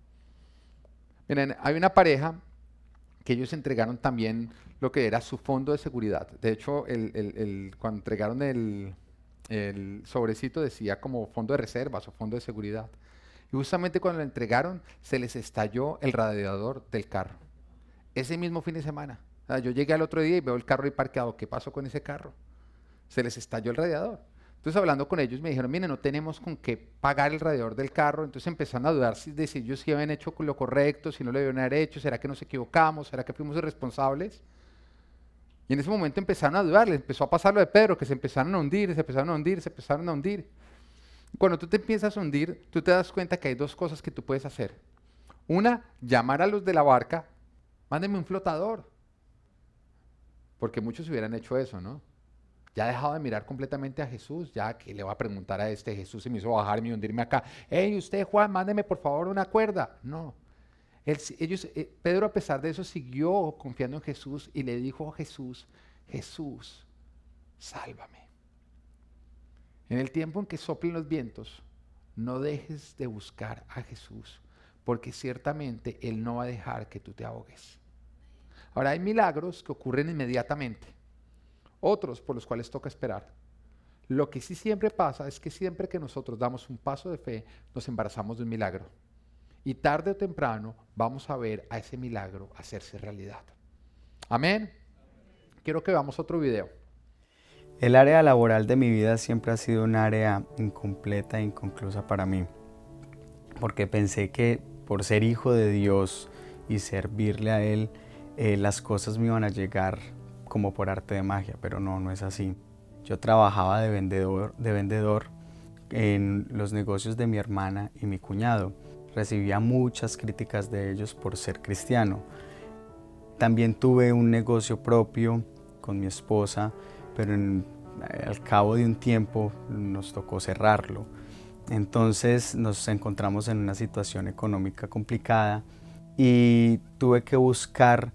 Miren, hay una pareja que ellos entregaron también lo que era su fondo de seguridad. De hecho, el, el, el, cuando entregaron el, el sobrecito decía como fondo de reservas o fondo de seguridad. Y justamente cuando lo entregaron, se les estalló el radiador del carro. Ese mismo fin de semana. O sea, yo llegué al otro día y veo el carro ahí parqueado. ¿Qué pasó con ese carro? Se les estalló el radiador. Entonces, hablando con ellos, me dijeron, mire, no tenemos con qué pagar el radiador del carro. Entonces empezaron a dudar si, de si ellos sí habían hecho lo correcto, si no lo habían hecho, será que nos equivocamos, será que fuimos irresponsables. Y en ese momento empezaron a dudar, les empezó a pasar lo de Pedro, que se empezaron a hundir, se empezaron a hundir, se empezaron a hundir. Cuando tú te empiezas a hundir, tú te das cuenta que hay dos cosas que tú puedes hacer. Una, llamar a los de la barca, mándeme un flotador. Porque muchos hubieran hecho eso, ¿no? Ya ha dejado de mirar completamente a Jesús, ya que le va a preguntar a este, Jesús se me hizo bajarme y hundirme acá. Hey, usted, Juan, mándeme por favor una cuerda. No. Él, ellos, eh, Pedro, a pesar de eso, siguió confiando en Jesús y le dijo a Jesús, Jesús, sálvame. En el tiempo en que soplen los vientos, no dejes de buscar a Jesús, porque ciertamente Él no va a dejar que tú te ahogues. Ahora, hay milagros que ocurren inmediatamente. Otros por los cuales toca esperar. Lo que sí siempre pasa es que siempre que nosotros damos un paso de fe, nos embarazamos de un milagro. Y tarde o temprano vamos a ver a ese milagro hacerse realidad. Amén. Quiero que veamos otro video. El área laboral de mi vida siempre ha sido un área incompleta e inconclusa para mí. Porque pensé que por ser hijo de Dios y servirle a Él, eh, las cosas me iban a llegar como por arte de magia, pero no, no es así. Yo trabajaba de vendedor, de vendedor en los negocios de mi hermana y mi cuñado. Recibía muchas críticas de ellos por ser cristiano. También tuve un negocio propio con mi esposa, pero en, al cabo de un tiempo nos tocó cerrarlo. Entonces nos encontramos en una situación económica complicada y tuve que buscar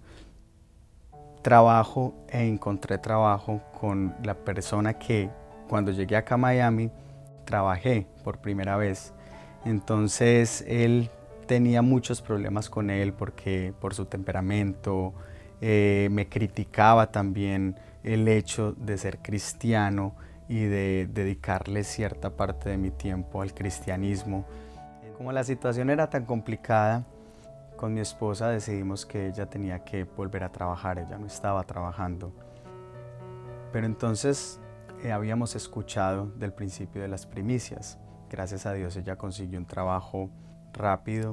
trabajo e encontré trabajo con la persona que cuando llegué acá a Miami trabajé por primera vez. Entonces él tenía muchos problemas con él porque por su temperamento, eh, me criticaba también el hecho de ser cristiano y de dedicarle cierta parte de mi tiempo al cristianismo. Como la situación era tan complicada, con mi esposa decidimos que ella tenía que volver a trabajar, ella no estaba trabajando. Pero entonces eh, habíamos escuchado del principio de las primicias. Gracias a Dios ella consiguió un trabajo rápido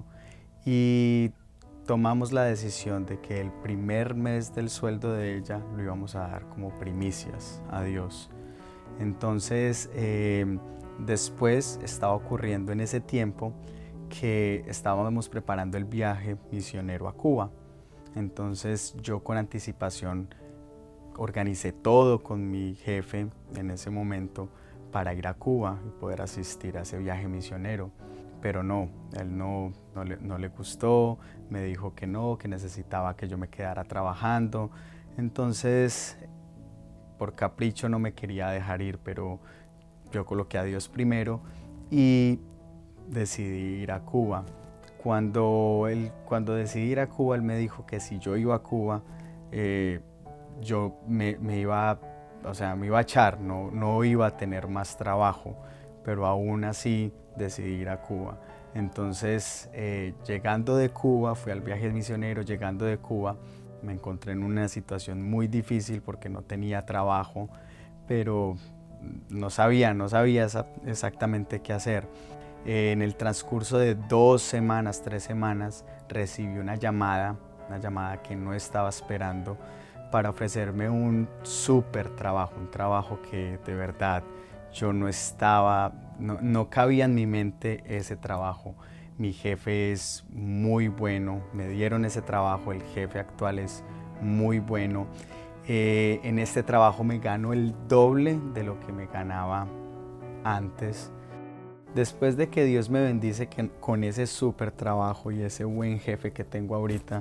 y tomamos la decisión de que el primer mes del sueldo de ella lo íbamos a dar como primicias a Dios. Entonces, eh, después estaba ocurriendo en ese tiempo que estábamos preparando el viaje misionero a Cuba. Entonces, yo con anticipación organicé todo con mi jefe en ese momento para ir a Cuba y poder asistir a ese viaje misionero. Pero no, él no, no, le, no le gustó, me dijo que no, que necesitaba que yo me quedara trabajando. Entonces, por capricho no me quería dejar ir, pero yo coloqué a Dios primero y decidí ir a Cuba. Cuando, él, cuando decidí ir a Cuba, él me dijo que si yo iba a Cuba, eh, yo me, me, iba, o sea, me iba a echar, no, no iba a tener más trabajo, pero aún así decidí ir a Cuba. Entonces, eh, llegando de Cuba, fui al viaje misionero, llegando de Cuba, me encontré en una situación muy difícil porque no tenía trabajo, pero no sabía, no sabía exactamente qué hacer. Eh, en el transcurso de dos semanas, tres semanas, recibí una llamada, una llamada que no estaba esperando para ofrecerme un súper trabajo, un trabajo que de verdad yo no estaba, no, no cabía en mi mente ese trabajo. Mi jefe es muy bueno, me dieron ese trabajo, el jefe actual es muy bueno. Eh, en este trabajo me gano el doble de lo que me ganaba antes. Después de que Dios me bendice que, con ese súper trabajo y ese buen jefe que tengo ahorita,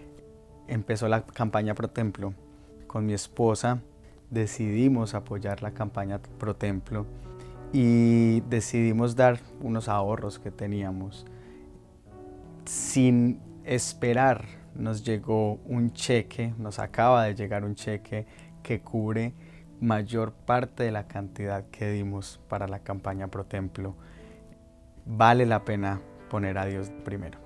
empezó la campaña Pro Templo. Con mi esposa decidimos apoyar la campaña Pro Templo y decidimos dar unos ahorros que teníamos. Sin esperar, nos llegó un cheque, nos acaba de llegar un cheque que cubre mayor parte de la cantidad que dimos para la campaña Pro Templo. Vale la pena poner a Dios primero.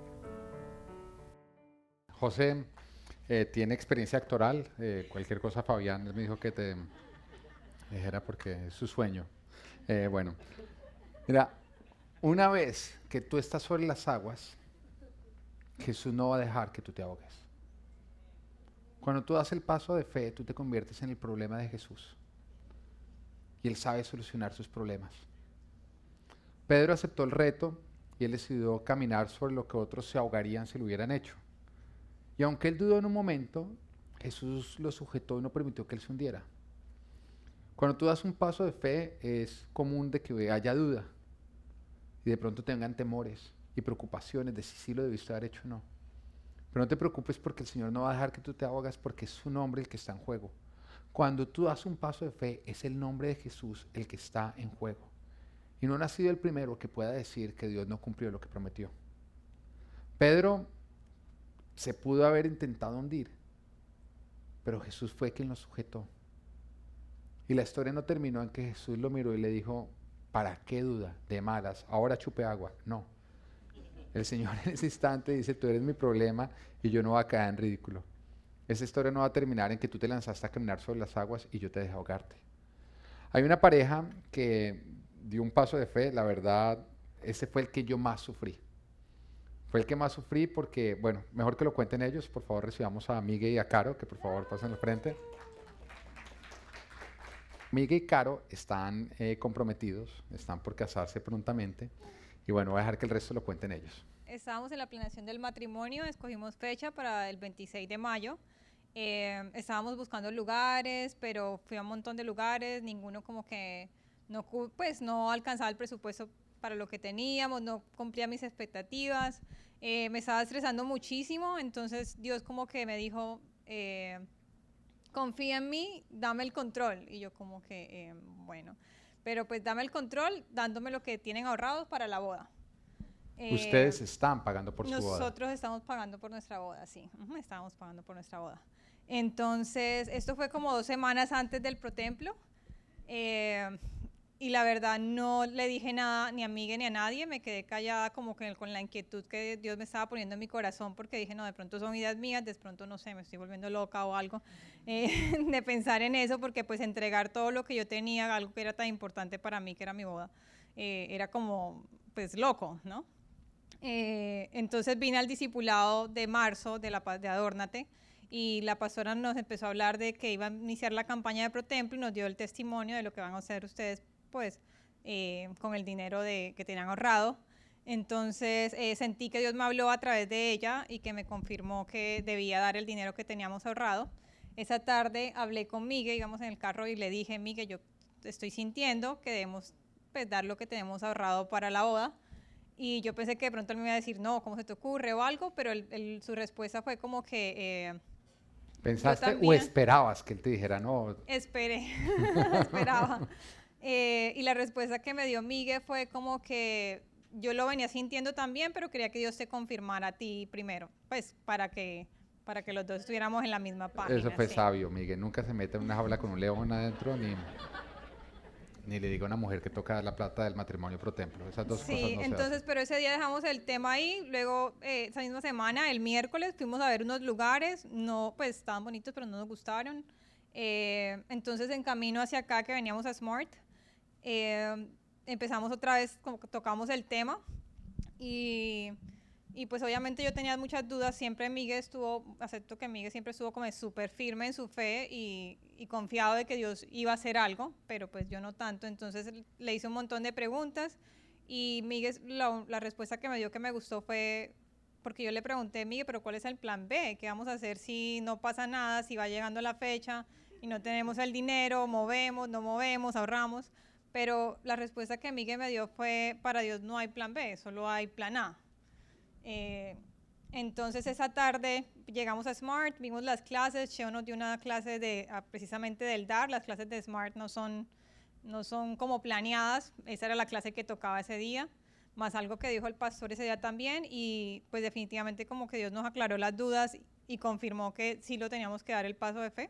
José eh, tiene experiencia actoral. Eh, cualquier cosa, Fabián me dijo que te dijera porque es su sueño. Eh, bueno, mira, una vez que tú estás sobre las aguas, Jesús no va a dejar que tú te ahogues. Cuando tú das el paso de fe, tú te conviertes en el problema de Jesús. Y Él sabe solucionar sus problemas. Pedro aceptó el reto y él decidió caminar sobre lo que otros se ahogarían si lo hubieran hecho. Y aunque él dudó en un momento, Jesús lo sujetó y no permitió que él se hundiera. Cuando tú das un paso de fe, es común de que haya duda y de pronto tengan temores y preocupaciones de si sí lo debiste haber hecho o no. Pero no te preocupes porque el Señor no va a dejar que tú te ahogas porque es su nombre el que está en juego. Cuando tú das un paso de fe, es el nombre de Jesús el que está en juego. Y no ha sido el primero que pueda decir que Dios no cumplió lo que prometió. Pedro se pudo haber intentado hundir, pero Jesús fue quien lo sujetó. Y la historia no terminó en que Jesús lo miró y le dijo, ¿para qué duda? De malas, ahora chupe agua. No. El Señor en ese instante dice, tú eres mi problema y yo no voy a caer en ridículo. Esa historia no va a terminar en que tú te lanzaste a caminar sobre las aguas y yo te dejé ahogarte. Hay una pareja que dio un paso de fe, la verdad, ese fue el que yo más sufrí. Fue el que más sufrí porque, bueno, mejor que lo cuenten ellos. Por favor, recibamos a Miguel y a Caro, que por favor pasen al frente. Miguel y Caro están eh, comprometidos, están por casarse prontamente. Y bueno, voy a dejar que el resto lo cuenten ellos. Estábamos en la planeación del matrimonio, escogimos fecha para el veintiséis de mayo. Eh, estábamos buscando lugares, pero fui a un montón de lugares, ninguno como que no, pues, no alcanzaba el presupuesto para lo que teníamos, no cumplía mis expectativas, eh, me estaba estresando muchísimo, entonces Dios como que me dijo, eh, confía en mí, dame el control. Y yo como que, eh, bueno, pero pues dame el control dándome lo que tienen ahorrados para la boda. Eh, Ustedes están pagando por su boda. Nosotros estamos pagando por nuestra boda, sí, uh-huh, estábamos pagando por nuestra boda. Entonces, esto fue como dos semanas antes del protemplo. Eh, y la verdad no le dije nada ni a Miguel ni a nadie, me quedé callada como que con la inquietud que Dios me estaba poniendo en mi corazón, porque dije, no, de pronto son ideas mías, de pronto no sé, me estoy volviendo loca o algo, eh, de pensar en eso, porque pues entregar todo lo que yo tenía, algo que era tan importante para mí, que era mi boda, eh, era como, pues loco, ¿no? Eh, entonces vine al discipulado de marzo de, la, de Adórnate, y la pastora nos empezó a hablar de que iba a iniciar la campaña de ProTemplo y nos dio el testimonio de lo que van a hacer ustedes pues eh, con el dinero de, que tenían ahorrado. Entonces eh, sentí que Dios me habló a través de ella y que me confirmó que debía dar el dinero que teníamos ahorrado. Esa tarde hablé con Miguel, íbamos en el carro y le dije, Miguel, yo estoy sintiendo que debemos pues, dar lo que tenemos ahorrado para la boda. Y yo pensé que de pronto él me iba a decir, no, ¿cómo se te ocurre? O algo, pero el, el, su respuesta fue como que... Eh, ¿Pensaste o esperabas que él te dijera no? Esperé, esperaba. Eh, y la respuesta que me dio Miguel fue como que yo lo venía sintiendo también, pero quería que Dios te confirmara a ti primero, pues para que, para que los dos estuviéramos en la misma página. Eso fue sí. sabio, Miguel. Nunca se mete en una jaula con un león adentro, ni, ni le diga a una mujer que toca la plata del matrimonio pro templo. Esas dos sí, cosas no entonces, se hacen. pero ese día dejamos el tema ahí. Luego, eh, esa misma semana, el miércoles, fuimos a ver unos lugares. No, pues estaban bonitos, pero no nos gustaron. Eh, entonces, en camino hacia acá, que veníamos a Smart, eh, empezamos otra vez, como que tocamos el tema. Y, y pues obviamente yo tenía muchas dudas. Siempre Miguel estuvo, acepto que Miguel siempre estuvo como súper firme en su fe y, y confiado de que Dios iba a hacer algo, pero pues yo no tanto. Entonces le hice un montón de preguntas y Miguel, la, la respuesta que me dio que me gustó fue, porque yo le pregunté, Miguel, pero ¿cuál es el plan B? ¿Qué vamos a hacer si no pasa nada, si va llegando la fecha y no tenemos el dinero, movemos, no movemos, ahorramos? Pero la respuesta que Miguel me dio fue, para Dios no hay plan B, solo hay plan A. Eh, entonces esa tarde llegamos a Smart, vimos las clases, Cheo nos dio una clase de, precisamente del D A R, las clases de Smart no son, no son como planeadas, esa era la clase que tocaba ese día, más algo que dijo el pastor ese día también, y pues definitivamente como que Dios nos aclaró las dudas y confirmó que sí lo teníamos que dar el paso de fe.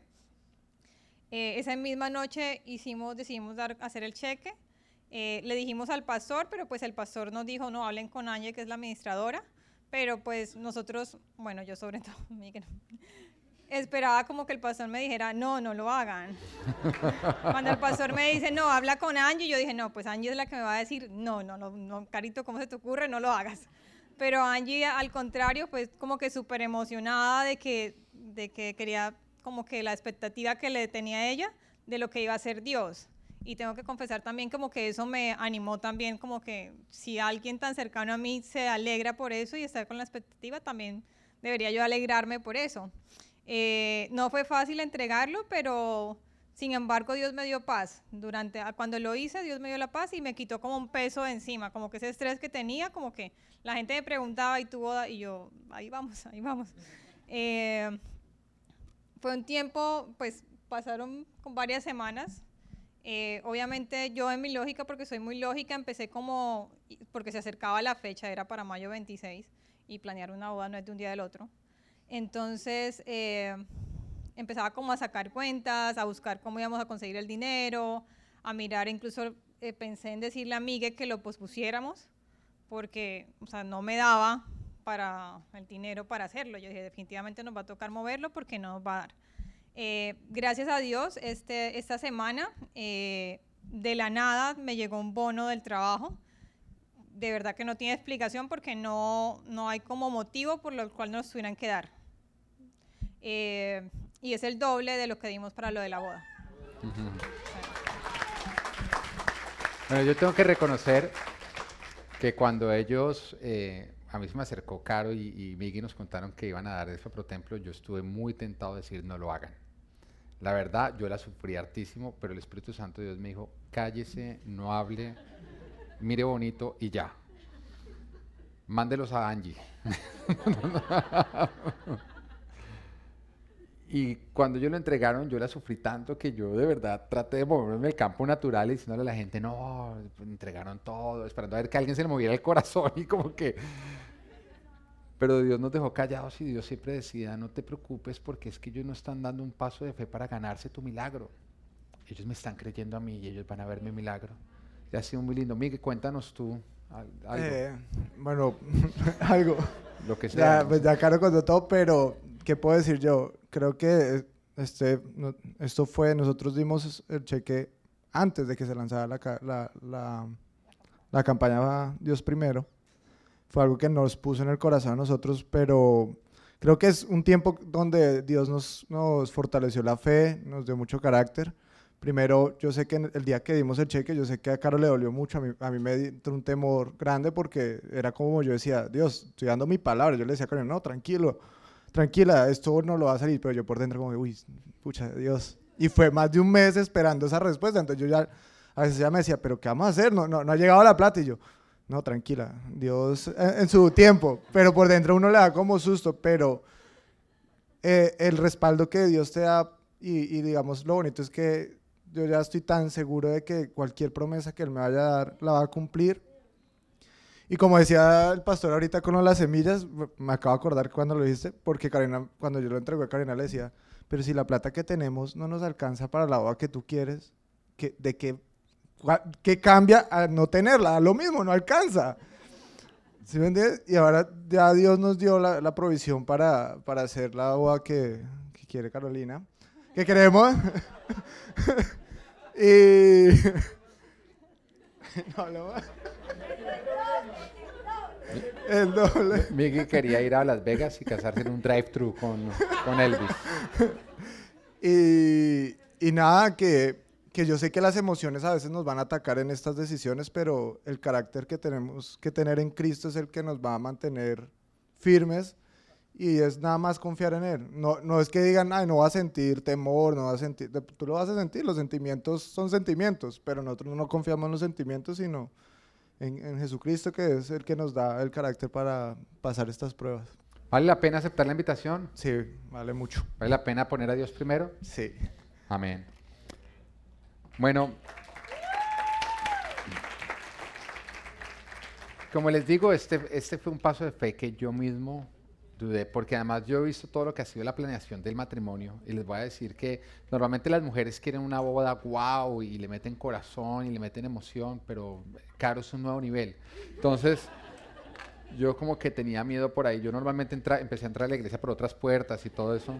Eh, esa misma noche hicimos, decidimos dar, hacer el cheque, eh, le dijimos al pastor, pero pues el pastor nos dijo, no, hablen con Angie, que es la administradora, pero pues nosotros, bueno, yo sobre todo, Miguel, esperaba como que el pastor me dijera, no, no lo hagan. Cuando el pastor me dice, no, habla con Angie, yo dije, no, pues Angie es la que me va a decir, no, no, no, no Carito, ¿cómo se te ocurre? No lo hagas. Pero Angie, al contrario, pues como que súper emocionada de que, de que quería, como que la expectativa que le tenía a ella de lo que iba a hacer Dios. Y tengo que confesar también como que eso me animó también, como que si alguien tan cercano a mí se alegra por eso y está con la expectativa, también debería yo alegrarme por eso. Eh, no fue fácil entregarlo, pero sin embargo Dios me dio paz. Durante, cuando lo hice, Dios me dio la paz y me quitó como un peso de encima, como que ese estrés que tenía, como que la gente me preguntaba, ¿y tu boda? Y yo, ahí vamos, ahí vamos. Eh, fue un tiempo, pues pasaron con varias semanas. Eh, obviamente yo en mi lógica, porque soy muy lógica, empecé como, porque se acercaba la fecha, era para mayo veintiséis, y planear una boda no es de un día del otro. Entonces eh, empezaba como a sacar cuentas, a buscar cómo íbamos a conseguir el dinero, a mirar, incluso eh, pensé en decirle a Miguel que lo pospusiéramos, porque o sea, no me daba para el dinero para hacerlo. Yo dije, definitivamente nos va a tocar moverlo porque no nos va a dar. Eh, gracias a Dios, este, esta semana, eh, de la nada, me llegó un bono del trabajo. De verdad que no tiene explicación porque no, no hay como motivo por lo cual nos tuvieran que dar. Eh, y es el doble de lo que dimos para lo de la boda. Uh-huh. Bueno, yo tengo que reconocer que cuando ellos, eh, a mí se me acercó Caro y, y Migui nos contaron que iban a dar eso a ProTemplo, yo estuve muy tentado de decir no lo hagan. La verdad, yo la sufrí hartísimo, pero el Espíritu Santo de Dios me dijo, cállese, no hable, mire bonito y ya. Mándelos a Angie. Y cuando ellos lo entregaron, yo la sufrí tanto que yo de verdad traté de moverme en el campo natural y diciéndole a la gente, no, entregaron todo, esperando a ver que a alguien se le moviera el corazón y como que... Pero Dios nos dejó callados y Dios siempre decía, no te preocupes porque es que ellos no están dando un paso de fe para ganarse tu milagro. Ellos me están creyendo a mí y ellos van a ver mi milagro. Y ha sido muy lindo. Miguel, cuéntanos tú algo. Eh, bueno, algo. Lo que sea. Ya, no pues sé. ya Caro contó todo, pero ¿qué puedo decir yo? Creo que este, no- esto fue, nosotros dimos el cheque antes de que se lanzara la, ca- la, la, la campaña Dios Primero. Fue algo que nos puso en el corazón a nosotros, pero creo que es un tiempo donde Dios nos, nos fortaleció la fe, nos dio mucho carácter. Primero, yo sé que en el día que dimos el cheque, yo sé que a Caro le dolió mucho, a mí, a mí me entró un temor grande porque era como yo decía, Dios, estoy dando mi palabra. Yo le decía a Caro, no, tranquilo, tranquila, esto no lo va a salir, pero yo por dentro como, uy, pucha, Dios. Y fue más de un mes esperando esa respuesta, entonces yo ya, a veces ya me decía, pero ¿qué vamos a hacer? No, no, no ha llegado la plata, y yo, no, tranquila, Dios en, en su tiempo, pero por dentro uno le da como susto, pero eh, el respaldo que Dios te da, y, y digamos, lo bonito es que yo ya estoy tan seguro de que cualquier promesa que Él me vaya a dar, la va a cumplir. Y como decía el pastor ahorita con las semillas, me acabo de acordar cuando lo dijiste, porque Karina, cuando yo lo entregué a Karina le decía, pero si la plata que tenemos no nos alcanza para la boda que tú quieres, ¿qué, ¿de qué, cua- qué cambia a no tenerla? A lo mismo, no alcanza. ¿Sí me entiendes? Y ahora ya Dios nos dio la, la provisión para, para hacer la boda que, que quiere Carolina, que queremos. Y... no, no. El doble. Miguel quería ir a Las Vegas y casarse en un drive-thru con, con Elvis. Y, y nada, que, que yo sé que las emociones a veces nos van a atacar en estas decisiones, pero el carácter que tenemos que tener en Cristo es el que nos va a mantener firmes y es nada más confiar en Él. No, no es que digan, ay, no va a sentir temor, no va a sentir, de- tú lo vas a sentir, los sentimientos son sentimientos, pero nosotros no confiamos en los sentimientos, sino en, en Jesucristo, que es el que nos da el carácter para pasar estas pruebas. ¿Vale la pena aceptar la invitación? Sí, vale mucho. ¿Vale la pena poner a Dios primero? Sí. Amén. Bueno, como les digo, este, este fue un paso de fe que yo mismo dudé, porque además yo he visto todo lo que ha sido la planeación del matrimonio y les voy a decir que normalmente las mujeres quieren una boda guau y le meten corazón y le meten emoción, pero Caro es un nuevo nivel. Entonces, yo como que tenía miedo por ahí. Yo normalmente entra- empecé a entrar a la iglesia por otras puertas y todo eso.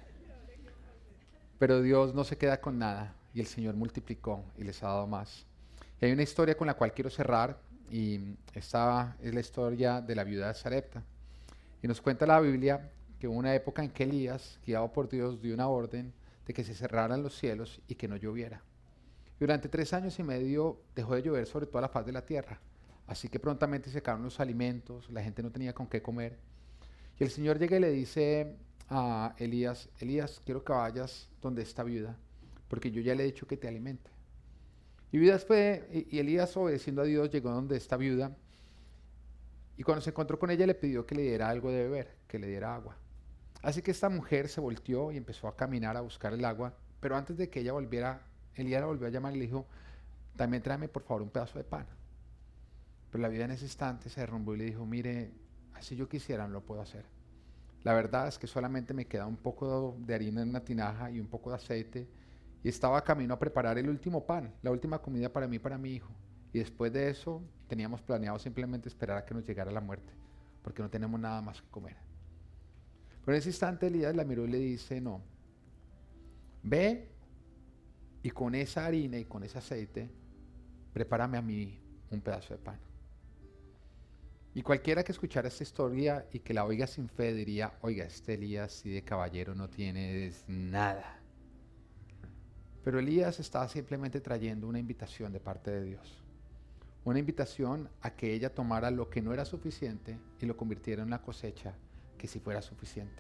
Pero Dios no se queda con nada y el Señor multiplicó y les ha dado más. Y hay una historia con la cual quiero cerrar y esta es la historia de la viuda de Sarepta. Y nos cuenta la Biblia que hubo una época en que Elías, guiado por Dios, dio una orden de que se cerraran los cielos y que no lloviera. Y durante tres años y medio dejó de llover sobre toda la faz de la tierra. Así que prontamente se acabaron los alimentos, la gente no tenía con qué comer. Y el Señor llega y le dice a Elías, Elías, quiero que vayas donde está viuda, porque yo ya le he dicho que te alimente. Y, viudas fue, y y Elías, obedeciendo a Dios, llegó donde está viuda. Y cuando se encontró con ella, le pidió que le diera algo de beber, que le diera agua. Así que esta mujer se volteó y empezó a caminar a buscar el agua. Pero antes de que ella volviera, Elías la volvió a llamar y le dijo, también tráeme por favor un pedazo de pan. Pero la viuda en ese instante se derrumbó y le dijo, mire, así yo quisiera, no lo puedo hacer. La verdad es que solamente me queda un poco de harina en una tinaja y un poco de aceite. Y estaba camino a preparar el último pan, la última comida para mí y para mi hijo. Y después de eso teníamos planeado simplemente esperar a que nos llegara la muerte, porque no tenemos nada más que comer. Pero en ese instante Elías la miró y le dice, no, ve y con esa harina y con ese aceite, prepárame a mí un pedazo de pan. Y cualquiera que escuchara esta historia y que la oiga sin fe diría, oiga, este Elías sí de caballero no tiene nada. Pero Elías estaba simplemente trayendo una invitación de parte de Dios. Una invitación a que ella tomara lo que no era suficiente y lo convirtiera en una cosecha que sí fuera suficiente.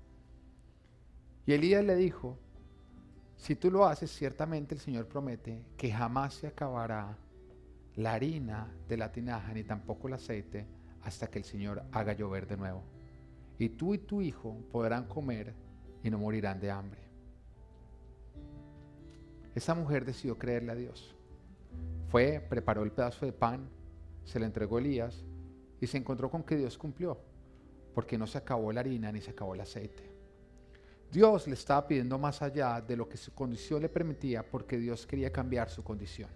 Y Elías le dijo, si tú lo haces, ciertamente el Señor promete que jamás se acabará la harina de la tinaja, ni tampoco el aceite, hasta que el Señor haga llover de nuevo. Y tú y tu hijo podrán comer y no morirán de hambre. Esa mujer decidió creerle a Dios. Fue, preparó el pedazo de pan, se le entregó a Elías y se encontró con que Dios cumplió, porque no se acabó la harina ni se acabó el aceite. Dios le estaba pidiendo más allá de lo que su condición le permitía, porque Dios quería cambiar su condición.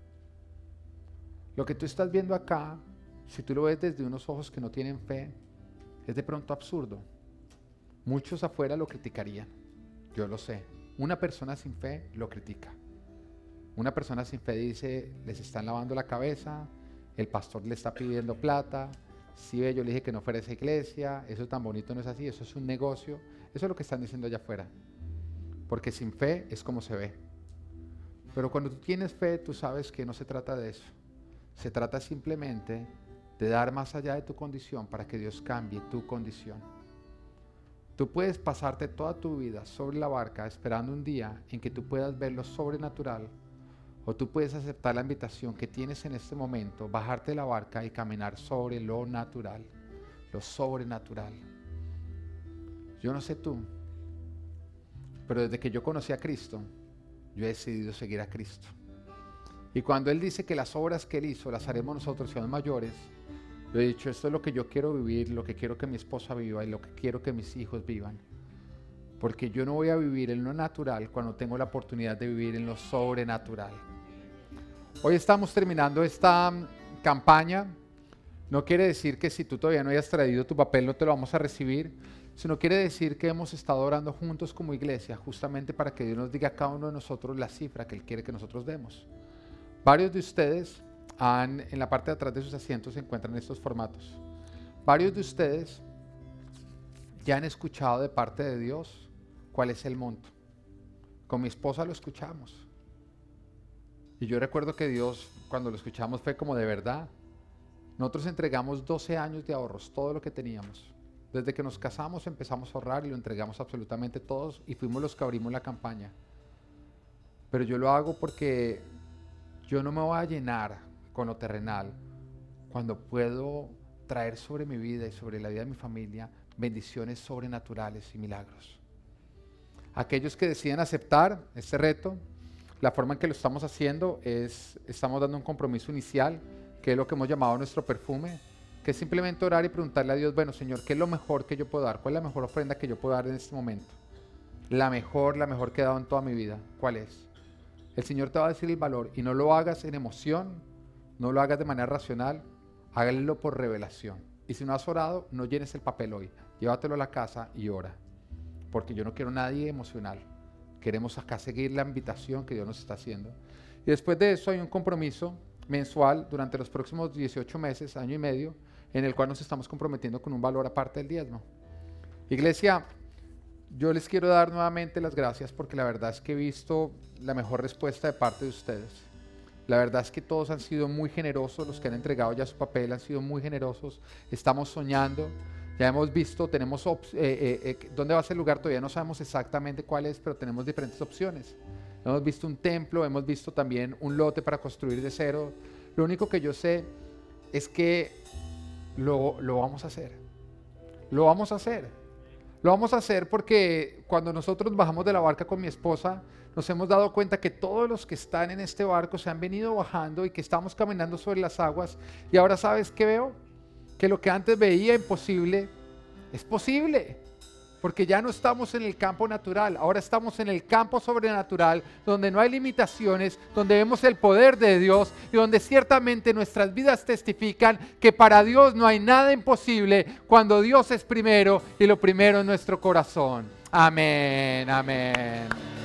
Lo que tú estás viendo acá, si tú lo ves desde unos ojos que no tienen fe, es de pronto absurdo. Muchos afuera lo criticarían, yo lo sé. Una persona sin fe lo critica. Una persona sin fe dice, les están lavando la cabeza, el pastor le está pidiendo plata, si ve, yo le dije que no fuera a esa iglesia, eso tan bonito no es así, eso es un negocio. Eso es lo que están diciendo allá afuera. Porque sin fe es como se ve. Pero cuando tú tienes fe, tú sabes que no se trata de eso. Se trata simplemente de dar más allá de tu condición para que Dios cambie tu condición. Tú puedes pasarte toda tu vida sobre la barca esperando un día en que tú puedas ver lo sobrenatural, o tú puedes aceptar la invitación que tienes en este momento, bajarte de la barca y caminar sobre lo natural, lo sobrenatural. Yo no sé tú, pero desde que yo conocí a Cristo, yo he decidido seguir a Cristo. Y cuando Él dice que las obras que Él hizo las haremos nosotros si son mayores, yo he dicho, esto es lo que yo quiero vivir, lo que quiero que mi esposa viva y lo que quiero que mis hijos vivan. Porque yo no voy a vivir en lo natural cuando tengo la oportunidad de vivir en lo sobrenatural. Hoy estamos terminando esta campaña. No quiere decir que si tú todavía no hayas traído tu papel no te lo vamos a recibir, sino quiere decir que hemos estado orando juntos como iglesia justamente para que Dios nos diga a cada uno de nosotros la cifra que Él quiere que nosotros demos. Varios de ustedes han, en la parte de atrás de sus asientos se encuentran estos formatos. Varios de ustedes ya han escuchado de parte de Dios cuál es el monto. Con mi esposa lo escuchamos. Y yo recuerdo que Dios, cuando lo escuchamos, fue como de verdad. Nosotros entregamos doce años de ahorros, todo lo que teníamos. Desde que nos casamos empezamos a ahorrar y lo entregamos absolutamente todos y fuimos los que abrimos la campaña. Pero yo lo hago porque yo no me voy a llenar con lo terrenal cuando puedo traer sobre mi vida y sobre la vida de mi familia bendiciones sobrenaturales y milagros. Aquellos que deciden aceptar este reto, la forma en que lo estamos haciendo es, estamos dando un compromiso inicial, que es lo que hemos llamado nuestro perfume, que es simplemente orar y preguntarle a Dios, bueno Señor, ¿qué es lo mejor que yo puedo dar? ¿Cuál es la mejor ofrenda que yo puedo dar en este momento? La mejor, la mejor que he dado en toda mi vida, ¿cuál es? El Señor te va a decir el valor y no lo hagas en emoción, no lo hagas de manera racional, hágalo por revelación. Y si no has orado, no llenes el papel hoy, llévatelo a la casa y ora, porque yo no quiero nadie emocional. Queremos acá seguir la invitación que Dios nos está haciendo. Y después de eso hay un compromiso mensual durante los próximos dieciocho meses, año y medio, en el cual nos estamos comprometiendo con un valor aparte del diezmo. Iglesia, yo les quiero dar nuevamente las gracias porque la verdad es que he visto la mejor respuesta de parte de ustedes. La verdad es que todos han sido muy generosos, los que han entregado ya su papel han sido muy generosos. Estamos soñando, ya hemos visto, tenemos eh, eh, eh, dónde va a ser el lugar, todavía no sabemos exactamente cuál es, pero tenemos diferentes opciones. Hemos visto un templo, hemos visto también un lote para construir de cero. Lo único que yo sé es que lo, lo vamos a hacer. Lo vamos a hacer. Lo vamos a hacer porque cuando nosotros bajamos de la barca con mi esposa, nos hemos dado cuenta que todos los que están en este barco se han venido bajando y que estamos caminando sobre las aguas. Y ahora, ¿sabes qué veo? Que lo que antes veía imposible, es posible. Porque ya no estamos en el campo natural, ahora estamos en el campo sobrenatural, donde no hay limitaciones, donde vemos el poder de Dios y donde ciertamente nuestras vidas testifican que para Dios no hay nada imposible cuando Dios es primero y lo primero en nuestro corazón. Amén, amén.